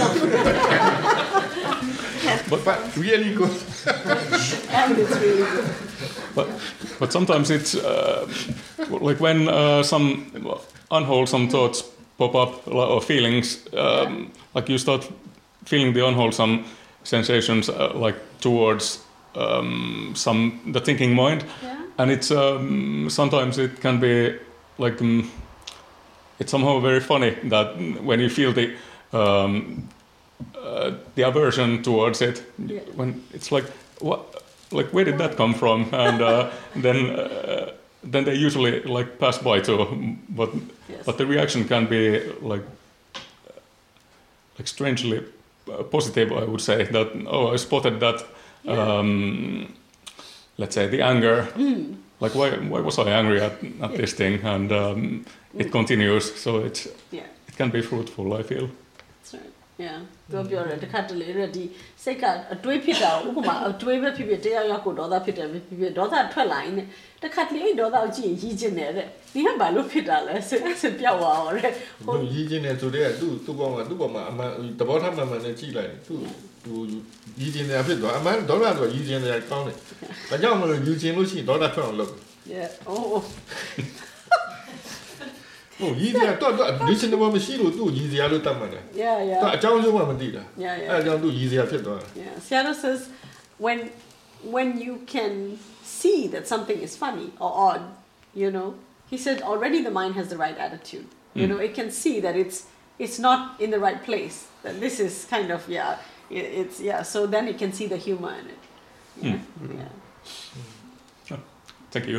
but, but really good. And it's really good. But but sometimes it's uh, like when uh, some unwholesome thoughts pop up or feelings, um, like you start feeling the unwholesome sensations uh, like towards um, some the thinking mind, Yeah. and it's um, sometimes it can be like. Um, It's somehow very funny that when you feel the um, uh, the aversion towards it, Yeah. when it's like, what, like where did that come from? And uh, then uh, then they usually like pass by too, but Yes. but the reaction can be like like strangely uh, positive. I would say that oh, I spotted that. Yeah. Um, let's say the anger. Mm. Like why why was I angry at, at this thing? And um, it continues, so it's Yeah. it can be fruitful. I feel. That's right. Yeah. သူပြောတယ်တခါတလေတဲ့ဒီစိတ်ကအတွေးဖြစ်တာဥပမာအတွေးပဲဖြစ်ဖြစ်တရားရောက်ကိုဒေါသဖြစ်တယ်ဖြစ်ဖြစ်ဒေါသထွက်လာရင်တခါတလေဒေါသကိုကြည့်ရင်ရည်ကျင်တယ်တဲ့ဒီကဘာလို့ဖြစ်တာလဲဆိုအဲ့ဆိုပြောက်သွားအောင်တဲ့သူရည်ချင်းနေဆိုတဲ့သူသူ့ဘောမှာသူ့ဘောမှာအမှန်သဘောထားမှန်မှန်နဲ့ကြည့်လိုက်သူသူရည်ချင်းနေဖြစ်သွားအမှန်ဒေါသဆိုရည်ချင်းနေကောင်းတယ်ဒါကြောင့်မလို့ရည်ချင်းလို့ရှိရင်ဒေါသထွက်အောင်လုပ် Yeah. Oh. ဟုတ်ရည်ချင်းတော့တော့ဒီစင်ဘောမရှိလို့သူ့ရည်စရာလို့တတ်မှတ်တယ် Yeah, yeah. သူအကြောင်းကျိုးမှမသိတာ Yeah, yeah. အဲ့ဒါကြောင့်သူ့ရည်စရာဖြစ်သွားတယ် Yeah. Seattle says when when you can see that something is funny or odd, you know, he said already the mind has the right attitude. You Mm. know, it can see that it's it's not in the right place. That this is kind of yeah, it, it's yeah. So then it can see the humor in it. Yeah. Mm. Yeah. Thank you.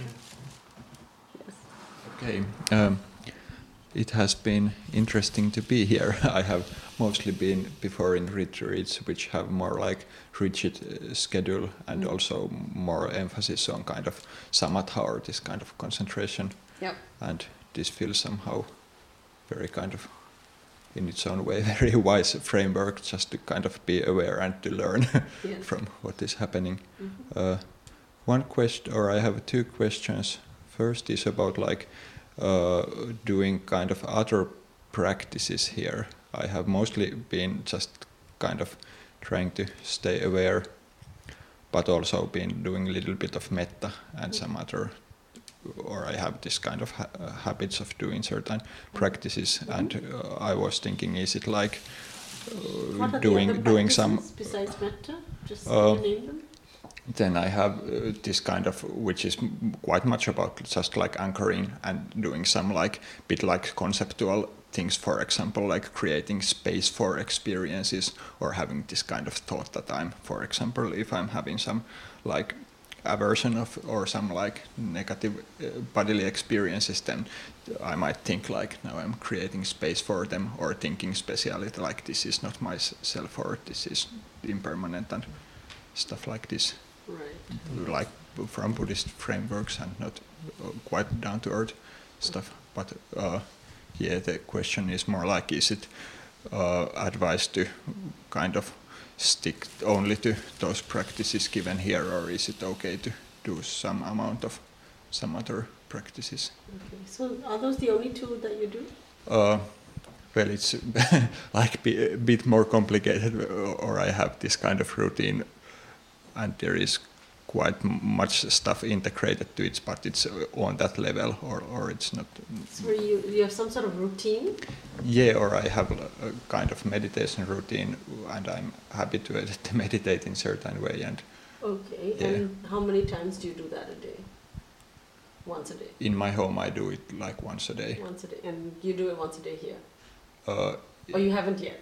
Okay. Um, it has been interesting to be here. I have mostly been before in retreats which have more like rigid uh, schedule and Mm. also more emphasis on kind of samatha or this kind of concentration. Yep. And this feels somehow very kind of in its own way very wise framework just to kind of be aware and to learn Yes. from what is happening. Mhm. Uh, one question, or I have two questions. First is about like uh, doing kind of other practices here. I have mostly been just kind of trying to stay aware, but also been doing a little bit of metta and some other, or I have this kind of ha- uh, habits of doing certain practices. And uh, I was thinking, is it like uh, What are doing the other doing some practices besides metta? Just Uh, can you name them? then I have uh, this kind of, which is m- quite much about just like anchoring and doing some like bit like conceptual things, for example, like creating space for experiences or having this kind of thought that I'm, for example, if I'm having some like aversion of or some like negative uh, bodily experiences, then I might think like now I'm creating space for them, or thinking specially like this is not myself or this is impermanent and stuff like this. Right. Like from Buddhist frameworks and not uh, quite down to earth stuff. But uh, yeah, the question is more like, is it uh, advised to kind of stick only to those practices given here, or is it okay to do some amount of some other practices? Okay. So are those the only two that you do? Uh, well, it's like a bit more complicated, or I have this kind of routine, and there is quite m- much stuff integrated to it, but it's uh, on that level, or, or it's not. So you, you have some sort of routine? Yeah, or I have a, a kind of meditation routine, and I'm happy to, uh, to meditate in certain way. And okay, yeah. and how many times do you do that a day? Once a day? In my home, I do it like once a day. Once a day, and you do it once a day here? Uh, or you haven't yet?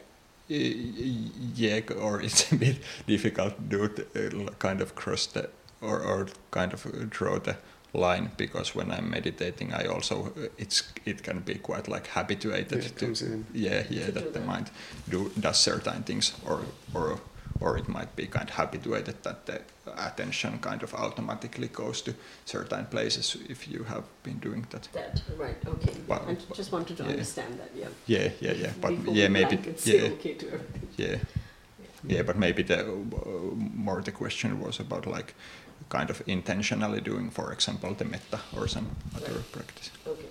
Yeah, or it's a bit difficult to do it, uh, kind of cross the, or, or kind of draw the line, because when I'm meditating, I also, uh, it's it can be quite like habituated Yeah, it to, comes in. yeah, yeah, To that do the that. mind do does certain things, or or or it might be kind of habituated that the attention kind of automatically goes to certain places if you have been doing that. That, right, okay. But- I just wanted to yeah. understand that, yeah. Yeah, yeah, yeah. But Before yeah, we maybe like it, say yeah, okay to everything. yeah, yeah. But maybe the uh, more the question was about like kind of intentionally doing, for example, the metta or some other Right. practice. Okay.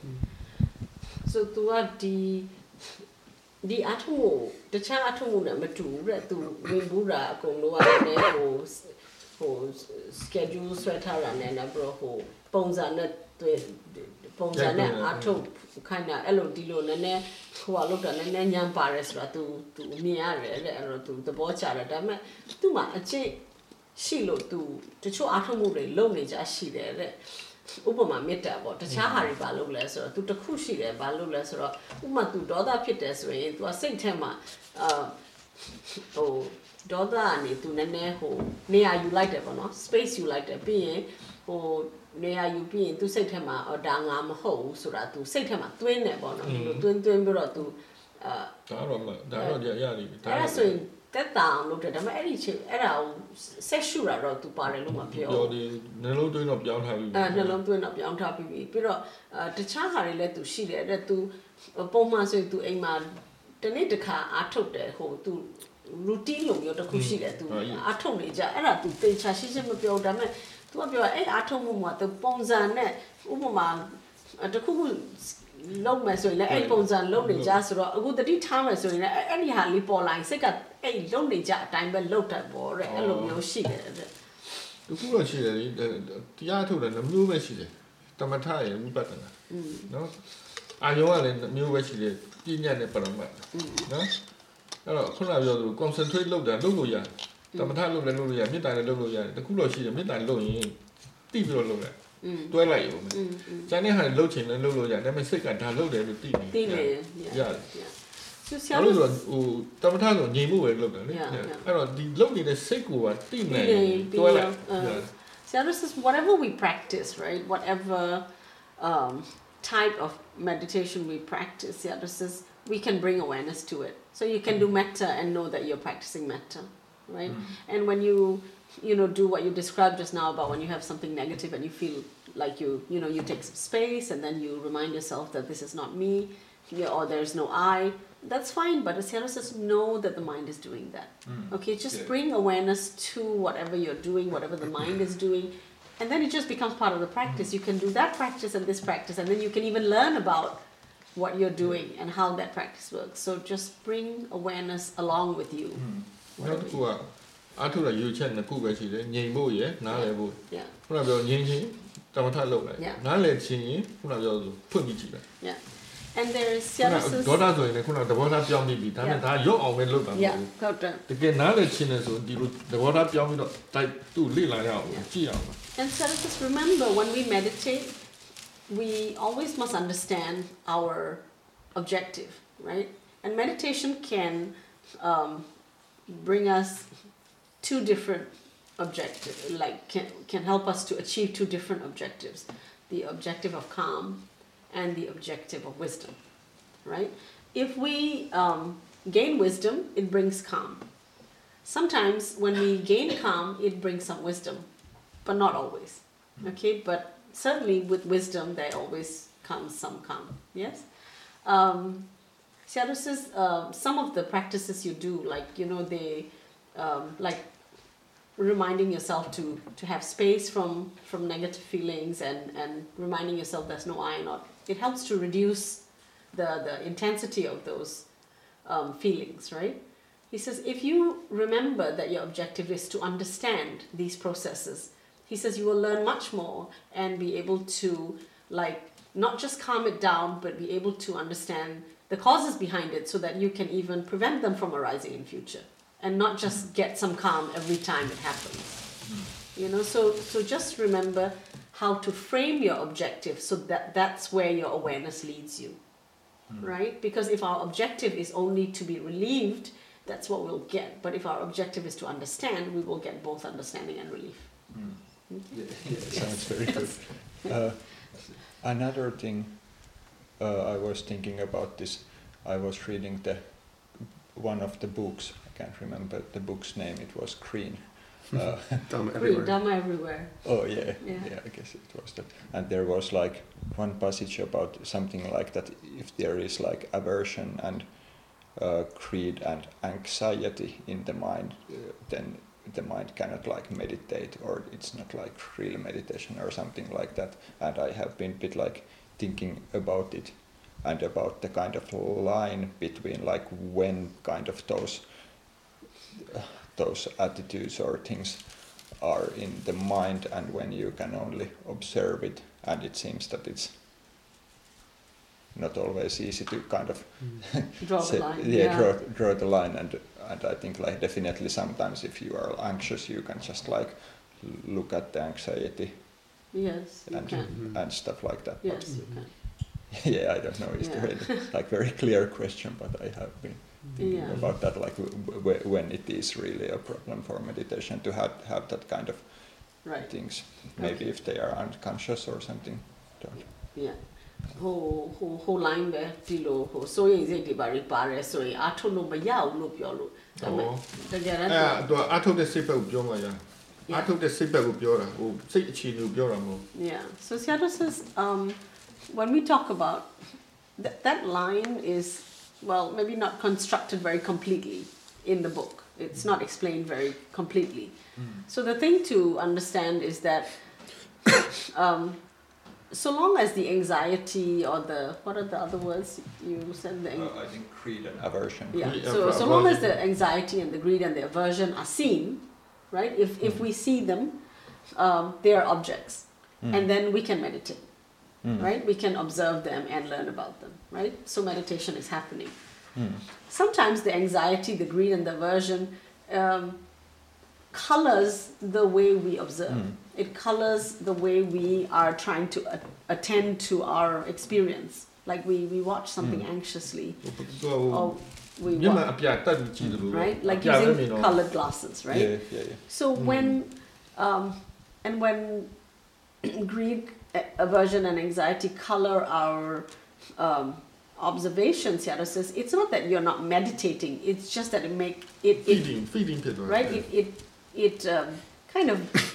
So သူကဒီဒီအထုံးကိုတခြားအထုံးကိုလည်းမတူဘူးတဲ့သူဝင်ဘူးတာအကုန်လုံးကလည်းဟိုဟို schedule ဆွဲထားတာနဲ့နောက်ပြီးတော့ဟိုပုံစံနဲ့တွေ့ပုံစံနဲ့အထုံးခိုင်းတာအဲ့လိုဒီလိုနည်းနည်းဟိုကလောက်တာနည်းနည်းညံပါရဲဆိုတာ तू तू မြင်ရတယ်တဲ့အဲ့တော့ तू သဘောကျတယ်ဒါပေမဲ့သူ့မှာအကျင့်ရှိလို့ तू တချို့အထုံးမှုတွေလုပ်နေကြရှိတယ်တဲ့ ဥပမာမေတ္တာပေါ့တခြားဟာတွေဘာလုပ်လဲဆိုတော့ तू တစ်ခုရှိတယ်ဘာလုပ်လဲဆိုတော့ဥပမာ तू ဒေါသဖြစ်တယ်ဆိုရင် तू စိတ်ထဲမှာအာဟိုဒေါသကနေ तू နည်းနည်းဟိုနေရာယူလိုက်တယ်ပေါ့နော် space ယူလိုက်တယ်ပြီးရင်ဟိုနေရာယူပြီးရင် तू စိတ်ထဲမှာအော်ဒါငါမဟုတ်ဘူးဆိုတာ तू စိတ်ထဲမှာသွင်းတယ်ပေါ့နော်ဒီလိုသွင်းသွင်းပြီးတော့ तू အာဒါတော့မဒါတော့ရရလိမ့်မယ်ဒါအဲ့ဒါတော့ဆိုရင်တက်တာအောင်လုပ်တယ်ဒါပေမဲ့အဲ့ဒီချိန်အဲ့ဒါကိုဆက်ရှုတာတော့ तू ပါတယ်လို့မပြောပြောဒီနှလုံးသွင်းတော့ပြောင်းထားပြီအဲနှလုံးသွင်းတော့ပြောင်းထားပြီးပြီပြီးတော့အဲတခြားဟာတွေလည်း तू ရှိတယ်အဲ့ तू ပုံမှန်ဆိုရင် तू အိမ်မှာတနေ့တစ်ခါအားထုတ်တယ်ဟို तू routine လိုမျိုးတစ်ခုရှိတယ် तू အားထုတ်နေကြအဲ့ဒါ तू တေချာရှင်းရှင်းမပြောဒါပေမဲ့ तू ကပြောအဲ့အားထုတ်မှုမှာ तू ပုံစံနဲ့ဥပမာတစ်ခုခုလုံးမယ်ဆိုရင်လည်းအဲ့ပုံစံလုံးနေကြဆိုတော့အခုတတိထားမယ်ဆိုရင်လည်းအဲ့ဒီဟာလေးပေါ်လာရင်စိတ်ကအဲ့လုံးနေကြအတိုင်းပဲလှုပ်တတ်ပေါ်တဲ့အဲ့လိုမျိုးရှိတယ်တဲ့တခုတော့ရှိတယ်လေတရားထုတ်တယ်နှမျိုးပဲရှိတယ်တမထရယ်ဝိပဿနာနော်အာယုံကလည်းနှမျိုးပဲရှိတယ်ပညာနဲ့ပရမတ်နော်အဲ့တော့ခုနပြောသလို concentrate လုပ်တာလုပ်လို့ရတယ်တမထလုပ်လည်းလုပ်လို့ရမေတ္တာလည်းလုပ်လို့ရတယ်တခုတော့ရှိတယ်မေတ္တာလုပ်ရင်တိပြီးတော့လုပ်တယ်တွဲလိုက်ရုံပဲကျန်တဲ့ဟာလှုပ်ချင်လည်းလှုပ်လို့ရတယ်ဒါပေမဲ့စိတ်ကဒါလှုပ်တယ်လို့တိနေသိနေရတယ် So ဆရာတို့ဟိုတမထဆိုငြိမ်မှုပဲလုပ်တယ်လေအဲ့တော့ဒီလှုပ်နေတဲ့စိတ်ကိုကတိနေတွဲလိုက် So this is whatever we practice, right? Whatever um, type of meditation we practice, yeah, this is we can bring awareness to it. So you can do metta and know that you're practicing metta, right? Mm. And when you you know do what you described just now about when you have something negative and you feel like you you know you take some space and then you remind yourself that this is not me, yeah, or there's no I. That's fine, but Asiana says know that the mind is doing that. Mm. Okay, just yeah. bring awareness to whatever you're doing, whatever the mind is doing, and then it just becomes part of the practice. You can do that practice and this practice, and then you can even learn about what you're doing and how that practice works. So just bring awareness along with you. Not cool. I told you check the cool version. Name yeah, now level. Yeah. When I go yin, Tamata low. Yeah. Now let's see. When I go put each other. Yeah. And there is Siadosis. Go down to the water beyond me. Time you always look at Yeah, got that. Again, now let's see the water beyond me. Type two little out. And Siadosis, remember when we meditate, we always must understand our objective, right? And meditation can um, bring us two different objectives, like can, can help us to achieve two different objectives. The objective of calm and the objective of wisdom, right? If we um, gain wisdom, it brings calm. Sometimes when we gain calm, it brings some wisdom, but not always, okay? But certainly with wisdom, there always comes some calm, yes? Um, Sayadaw says uh, some of the practices you do, like, you know, they, um, like reminding yourself to, to have space from, from negative feelings and, and reminding yourself there's no I not. It helps to reduce the, the intensity of those um, feelings, right? He says, if you remember that your objective is to understand these processes, he says you will learn much more and be able to like not just calm it down, but be able to understand the causes behind it so that you can even prevent them from arising in future and not just get some calm every time it happens. You know, so so just remember how to frame your objective so that that's where your awareness leads you, mm. right? Because if our objective is only to be relieved, that's what we'll get. But if our objective is to understand, we will get both understanding and relief. Mm. Yeah, yeah, sounds very good. Uh, another thing uh, I was thinking about this, I was reading the one of the books, I can't remember the book's name, it was Green. Uh, Dhamma Green, everywhere. Dhamma everywhere. Oh yeah, yeah, yeah, I guess it was that. And there was like one passage about something like that, if there is like aversion and uh, greed and anxiety in the mind, uh, then the mind cannot like meditate, or it's not like real meditation or something like that. And I have been a bit like thinking about it and about the kind of line between like when kind of those uh, those attitudes or things are in the mind and when you can only observe it, and it seems that it's not always easy to kind of mm. draw say, the line. Yeah, yeah. Draw, draw the line, and and I think like definitely sometimes if you are anxious, you can just like look at the anxiety. Yes, you and can. and stuff like that. Yes, but you can. Yeah, I don't know. Is Yeah. there any like very clear question, but I have been thinking Yeah. about that, like w- w- when it is really a problem for meditation to have have that kind of right. things. Maybe Okay. if they are unconscious or something. Don't. Yeah. ဟိုဟိုဟို line ပဲဒီလိုဟိုစိုးရိမ်စိတ်တွေပါရိပါတယ်ဆိုရင်အားထုတ်လို့မရဘူးလို့ပြောလို့ဒါပေမဲ့တကယ်တမ်းအဲ့တော့အားထုတ်တဲ့စိတ်ဘက်ကိုပြောမှရအားထုတ်တဲ့စိတ်ဘက်ကိုပြောတာဟိုစိတ်အခြေအနေကိုပြောတာမဟုတ် Yeah. So Sayadaw says um when we talk about th- that line is well maybe not constructed very completely in the book. It's not explained very completely. Mm. So the thing to understand is that um so long as the anxiety or the what are the other words you said the ang- Uh, I think greed and aversion. yeah Greed, so uh, so long as aversion. the anxiety and the greed and the aversion are seen, right, if if we see them, um, they are objects, Mm. and then we can meditate, Mm. right, we can observe them and learn about them, right, so meditation is happening. Mm. Sometimes the anxiety, the greed and the aversion um, colors the way we observe. Mm. It colors the way we are trying to a- attend to our experience. Like we, we watch something Mm. anxiously, သူ or we ညမ watch, အပြတ်တက်ပြီးကြည့်တယ်လို့ right? Like အပြတ်ပဲမြင် using တော့ colored glasses, right? Yeah, yeah, yeah. So when, um, and when greed, a- aversion, and anxiety color our um, observations, Sayadaw says, it's not that you're not meditating. It's just that it make it, it feeding feeding ဖြစ်သွားတယ် right? It it it um, kind of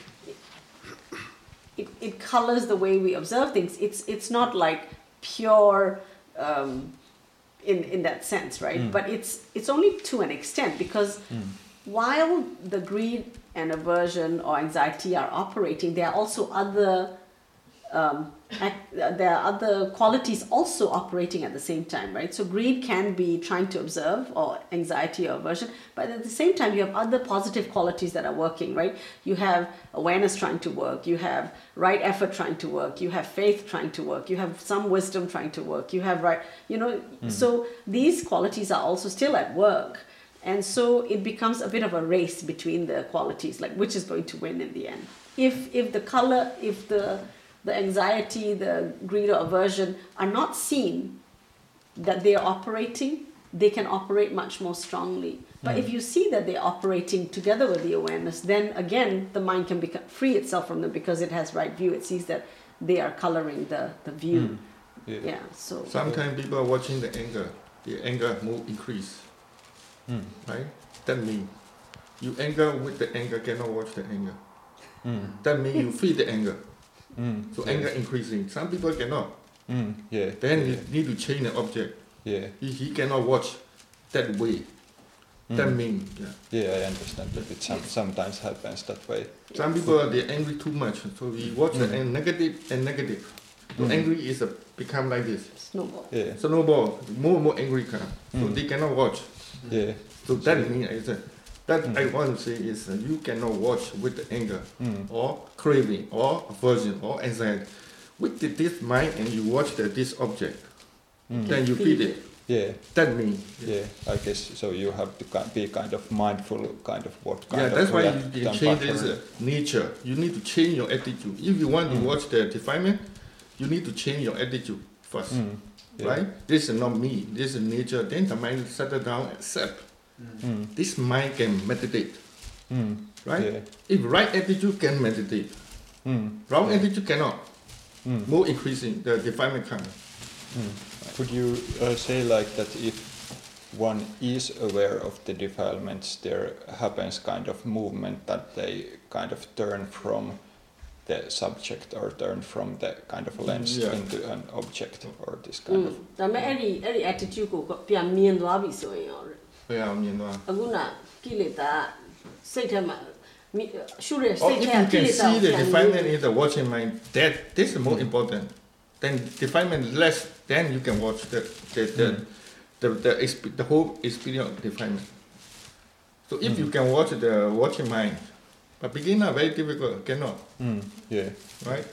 it, it colors the way we observe things. It's it's not like pure um, in in that sense, right? Mm. But it's it's only to an extent because Mm. while the greed and aversion or anxiety are operating, there are also other um, act, there are other qualities also operating at the same time, right? So greed can be trying to observe, or anxiety or aversion, but at the same time you have other positive qualities that are working, right? You have awareness trying to work, you have right effort trying to work, you have faith trying to work, you have some wisdom trying to work, you have right, you know, so these qualities are also still at work. And so it becomes a bit of a race between the qualities, like which is going to win in the end. If if the color, if the the anxiety, the greed or aversion are not seen that they are operating, they can operate much more strongly. But Mm. if you see that they're operating together with the awareness, then again the mind can become, free itself from them because it has right view. It sees that they are coloring the, the view. Mm. Yeah. Yeah. So sometimes people are watching the anger the anger more increase Mm. right that means you anger with the anger cannot watch the anger Mm. that means you feel the anger Mm. so Yeah. anger increasing some people cannot Mm. Yeah. then yeah. you need to change the object Yeah. he, he cannot watch that way that Mm. means yeah Yeah, I understand that it some, sometimes happens that way. some people they angry too much so we watch the Mm. and negative and negative so Mm. angry is a become like this snowball. Yeah. snowball more and more angry come so Mm. they cannot watch Yeah. so that means it's a That Mm. I want to say is uh, you cannot watch with the anger Mm. or craving or aversion or anxiety. With the, this mind and you watch the, this object, Mm. then you feel it. Yeah. That means. Yeah, I guess so. You have to ki- be kind of mindful, kind of what kind Yeah, of that's why react you, you and change this pattern. uh, nature. You need to change your attitude. If you want to Mm. watch the defilement, you need to change your attitude first. Mm. Yeah. Right? This is not me. This is nature. Then the mind settle down, accept. Mm. This mind can meditate. Mm. Right? Yeah. If right attitude can meditate, Mm. wrong attitude cannot. Mm. More increasing, the defilement comes. Mm. Could you uh, say like that if one is aware of the defilements, there happens kind of movement that they kind of turn from the subject or turn from the kind of lens Yeah. into an object or this kind อืม of ဒါပေမဲ့အဲ့ဒီအဲ့ဒီ attitude ကိုပြန်မြင်သွားပြီဆိုရင်ရောဘယ်အောင်မြင်သွားအခုနကိလေသာစိတ်ထဲမှာမိရှုတဲ့ Or စိတ် if ထဲ you ကိ can လေသာ see ကို the ပြန်မြင် defilement in the watching mind, that this is more important. Then defilement less, then you can watch the the the the, the, exp- the whole experience of defilement. So if you can watch the watching mind, but beginner very difficult, cannot. Mm. Yeah. Right?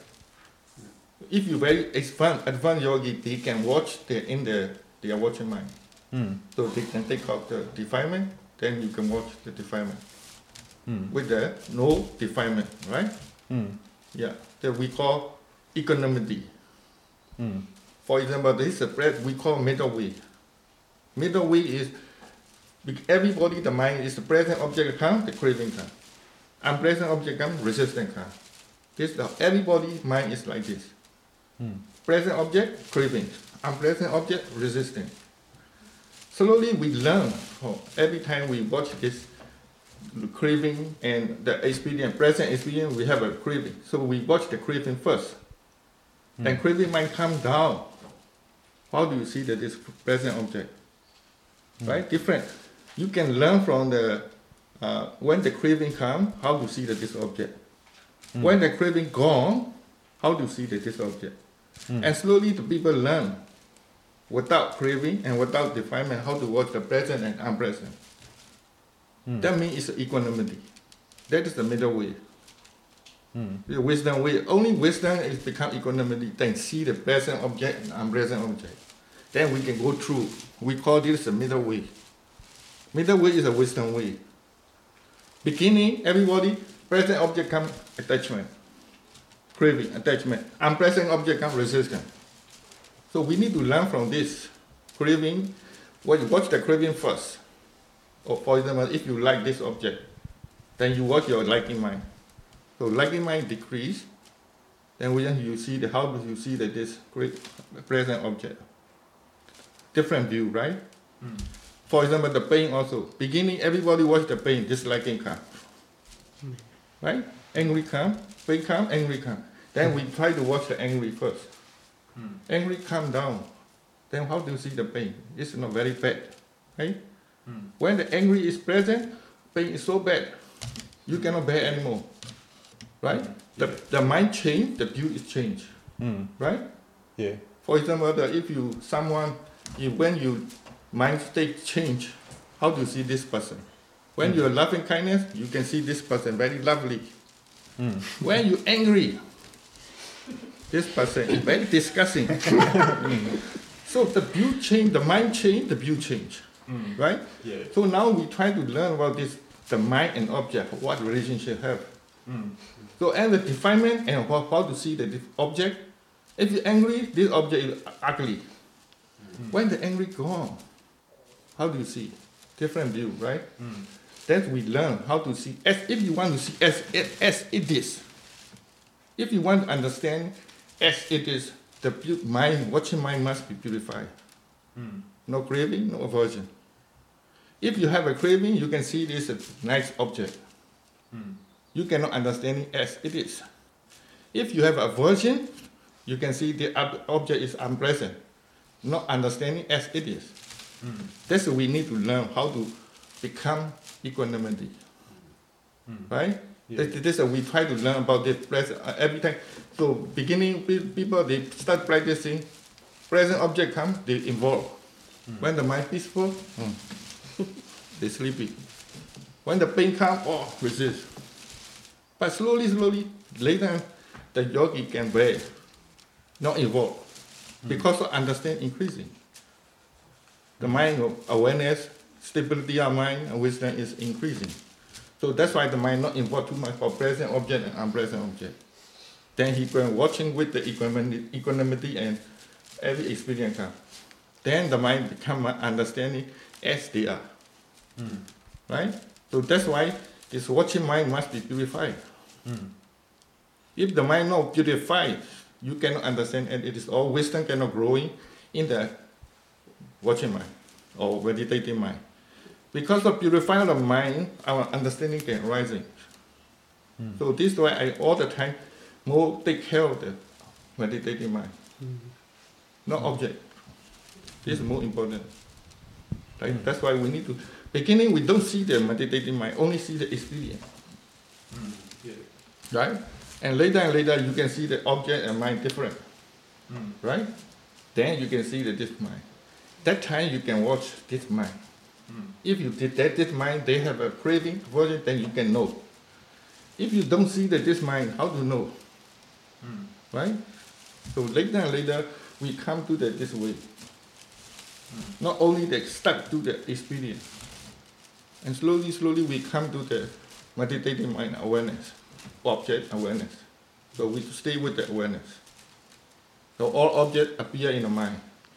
If you very advanced advanced yogi, they can watch the in the their watching mind. Mm. So they can take out the defilement, then you can watch the defilement. Mm. With the no defilement, right? Mm. Yeah, that we call equanimity. Mm. For example, this is a breath we call middle way. Middle way is bec- everybody, the mind is the present object come, the craving come. Unpresent object come, resistance come. This the everybody mind is like this. Mm. Present object, craving. Unpresent object, resistance. Slowly we learn. Oh, every time we watch this craving and the experience, present experience, we have a craving. So we watch the craving first. Mm. Then craving might come down. How do you see that this present object? Mm. Right? Different. You can learn from the uh, when the craving come, how to see that this object. Mm. When the craving gone, how to see that this object. Mm. And slowly the people learn without craving and without defilement how to watch the present and unpresent. Mm. That means it's equanimity. That is the middle way. Mm. The wisdom way. Only wisdom is become equanimity. Then see the present object and unpresent object. Then we can go through. We call this the middle way. Middle way is a wisdom way. Beginning, everybody, present object come attachment. Craving, attachment. Unpresent object come resistance. So we need to learn from this. Craving, what you watch the craving first. Or for example, if you like this object, then you watch your liking mind. So liking mind decrease, then when you see the how do you see that this great present object. Different view, right? Mm. For example, the pain also. Beginning, everybody watch the pain, disliking come. Right? Angry come, pain come, angry come. Then we try to watch the angry first. Mm. Angry come down. Then how do you see the pain? It's not very bad, right? Mm. When the angry is present, pain is so bad, you cannot bear anymore, right? The, the mind change, the view is change, Mm. right? Yeah. For example, the, if you someone, if, when you mind state change, how do you see this person? When Mm. you're loving kindness, you can see this person very lovely. Mm. When you angry, this person is very disgusting. Mm. So the view change, the mind change, the view change, Mm. right? Yeah. So now we try to learn about this, the mind and object, what relationship have. Mm. So and the definement and how, how to see the dif- object. If you're angry, this object is ugly. Mm. When the angry gone, how do you see? Different view, right? Mm. Then we learn how to see as if you want to see as it as it is. If you want to understand as it is, the pu- mind, watching mind must be purified. Mm. No craving, no aversion. If you have a craving, you can see this as a nice object. Mm. You cannot understand it as it is. If you have aversion, you can see the ob- object is unpleasant, not understanding as it is. Mm. That's what we need to learn how to become equanimity. Mm. Right? Yeah. This, this is we try to learn about this present uh, every time. So beginning pe- people they start practicing, present object come, they involve. Mm. When the mind peaceful, mm, they sleepy. When the pain comes, oh, resist. But slowly, slowly, later, the yogi can break, not evolve, because of understand increasing. The mind of awareness, stability of mind, and wisdom is increasing. So that's why the mind not involved too much for present object and unpresent object. Then he going watching with the equanimity, equanimity and every experience comes. Then the mind become understanding as they are. Mm. Right? So that's why this watching mind must be purified. Mm. If the mind not purified, you cannot understand, and it is all wisdom cannot growing in the watching mind or meditating mind. Because of purifying the mind, our understanding can rising. Mm. So this is why I all the time more take care of the meditating mind, mm. not object. This is more important. Right? Mm. That's why we need to. Beginning, we don't see the meditating mind, only see the experience. Mm. Yeah. Right? And later and later, you can see the object and mind different. Mm. Right? Then you can see the this mind. That time you can watch this mind. Mm. If you detect this mind, they have a craving, aversion, then you can know. If you don't see the this mind, how do you know? Mm. Right? So later and later, we come to the this way. Mm. Not only they stuck to the experience, and slowly, slowly we come to the meditating mind awareness, object awareness. So we stay with the awareness. So all objects appear in the mind.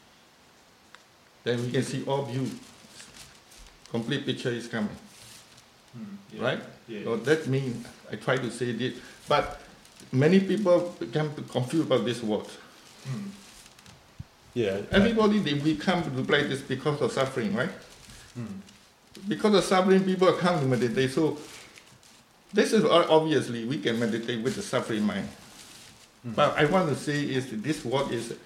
Then we can see all view. Complete picture is coming. Mm, yeah, right? Yeah. So that means I try to say this, but many people become confused about this word. Mm. Yeah. Everybody they we come to practice because of suffering, right? Mm. Because of suffering, people come to meditate. So this is obviously we can meditate with the suffering mind. Mm. But I want to say is this word is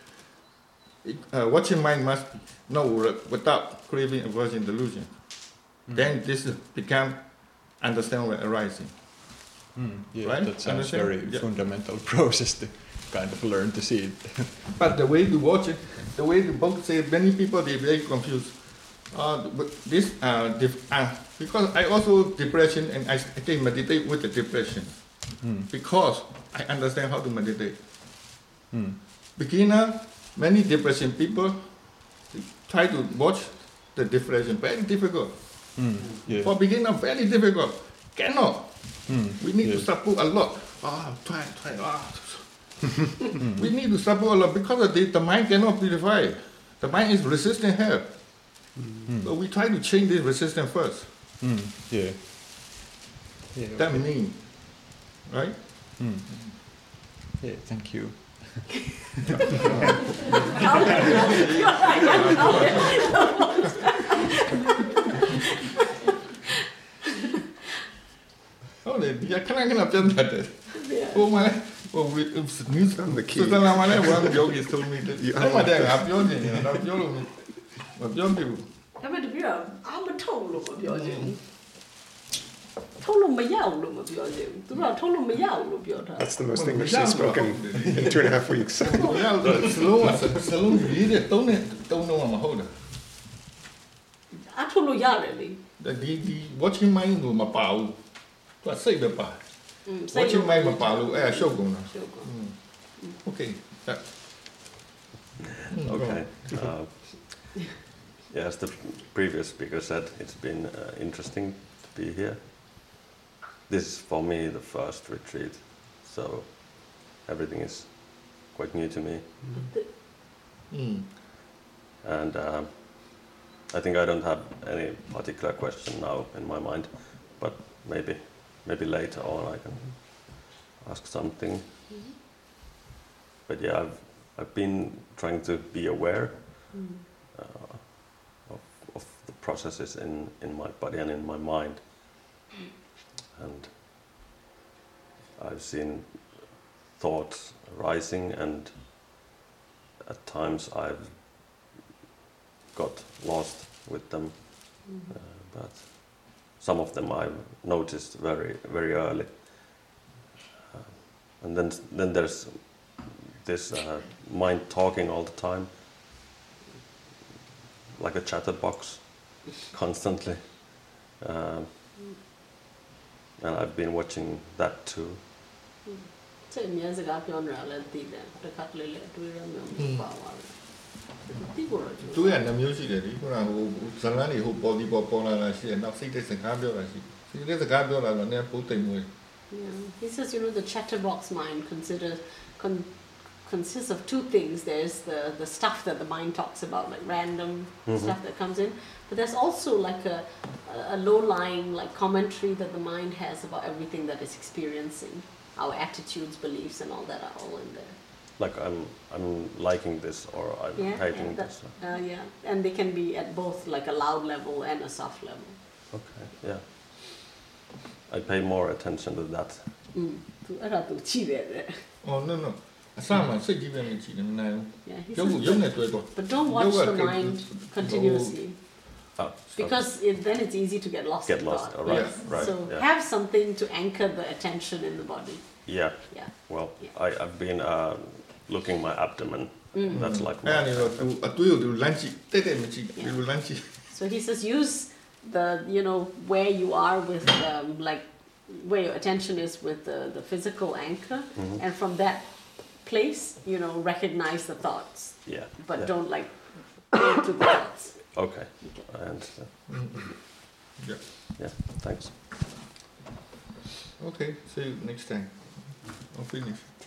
uh, watching mind must know without craving, aversion, delusion. Mm. Then this become understand where arising. Mm. Yeah, right? that sounds Understand? very Yeah. fundamental process to kind of learn to see it. But the way to watch it, the way the book says, many people they very confused. Uh, but this uh, dif- uh, because I also depression and I, I can meditate with the depression mm. because I understand how to meditate. Mm. Beginner, many depression people try to watch the depression, very difficult. Mm. Yeah. For beginner, very difficult. Cannot. Mm. We need yeah. to support a lot. Ah, try, try. Ah. mm. We need to support a lot because the, the mind cannot purify. The mind is resisting help. Mm. So we try to change this resistance first. Mm. Yeah. Yeah. That means, right? Mm. Yeah. Thank you. Oh, they yeah, can I can I jump at it? Oh my. Well, we, it's news on the key. So one of the yogis told me that. I'm not there. I'm yoging. I'm yoging. I'm yoging. ဒါပေမဲ့တပြည့်တော့အာမထုတ်လို့မပြောချင်ဘူးထုတ်လို့မရဘူးလို့မပြောချင်ဘူးသူတို့ကထုတ်လို့မရဘူးလို့ပြောတာ That's the most English she's spoken in two and a half weeks. Slow, slow, ရေးတဲ့သုံးနဲ့သုံးတော့မဟုတ်တာအထုတ်လို့ရတယ်လေဒီဒီ watching mind ကိုမပါဘူးသူကစိတ်ပဲပါ watching mind မပါလို့အဲ့ဒါရှုပ်ကုန်တာရှုပ်ကုန် Okay. That. Okay. Uh, Yeah, as the previous speaker said, it's been uh, interesting to be here. This is for me the first retreat, so everything is quite new to me. Mm. And uh, I think I don't have any particular question now in my mind, but maybe maybe later on I can ask something. Mm-hmm. But yeah, I've I've been trying to be aware. Mm. Uh, of the processes in, in my body and in my mind. Mm. And I've seen thoughts arising, and at times I've got lost with them. Mm. Uh, but some of them I've noticed very, very early. Uh, and then, then there's this uh, mind talking all the time, like a chatterbox, constantly. Uh, and I've been watching that too. စိတ်အများစကားပြောနေတာလည်းသိတယ်တစ်ခါတလေလည်းအတွေ့ရမျိုးပါသွားတယ်ဒီကိုတော့သူကနှမျိုးရှိတယ်ဒီခုနဟိုဇလန်းတွေဟိုပေါ်ဒီပေါ်ပေါ်လာတာရှိတယ်နောက်စိတ်တဲ့စကားပြောတာရှိတယ်စိတ်တဲ့စကားပြောတာတော့နည်းပိုတိမ်မွေး Yeah, he says, you know, the chatterbox mind considers con, consists of two things. There's the, the stuff that the mind talks about, like random Mhm. stuff that comes in, but there's also like a, a low-lying like commentary that the mind has about everything that it's experiencing. Our attitudes, beliefs, and all that are all in there. Like I'm I'm liking this or I'm Yeah, hating yeah, that, this. uh, yeah, and they can be at both like a loud level and a soft level. Okay, yeah. I pay more attention to that. Mm. သူအဲ့ဒါသူကြည့်တယ်တဲ့ Oh no no အစမှစိတ်ကြီးပဲမကြည့်နဲ့မနိုင်ဘူး Yeah, he ရုပ်ကို says- ရုပ်နဲ့တွဲတော့ But don't watch Yoga the can- mind continuously. Oh, Because it, then it's easy to get lost Get in lost, thought. all right, Yes. right, So yeah. have something to anchor the attention in the body. Yeah. Yeah. Well, I, I've been uh, looking my abdomen. Mm. That's like အဲ့ my, ဒါနေတော့သူအတွေးကိုသူလမ်းကြည့်တဲ့တဲ့မကြည့်ဒီလိုလမ်းကြည့် So he says use the, you know, where you are with, um, like, where your attention is with the, the physical anchor. Mhm. And from that place, you know, recognize the thoughts. Yeah, But yeah. don't, like, go to the thoughts. Okay, I understand. Yeah. Yeah, thanks. Okay, see you next time. I'll finish.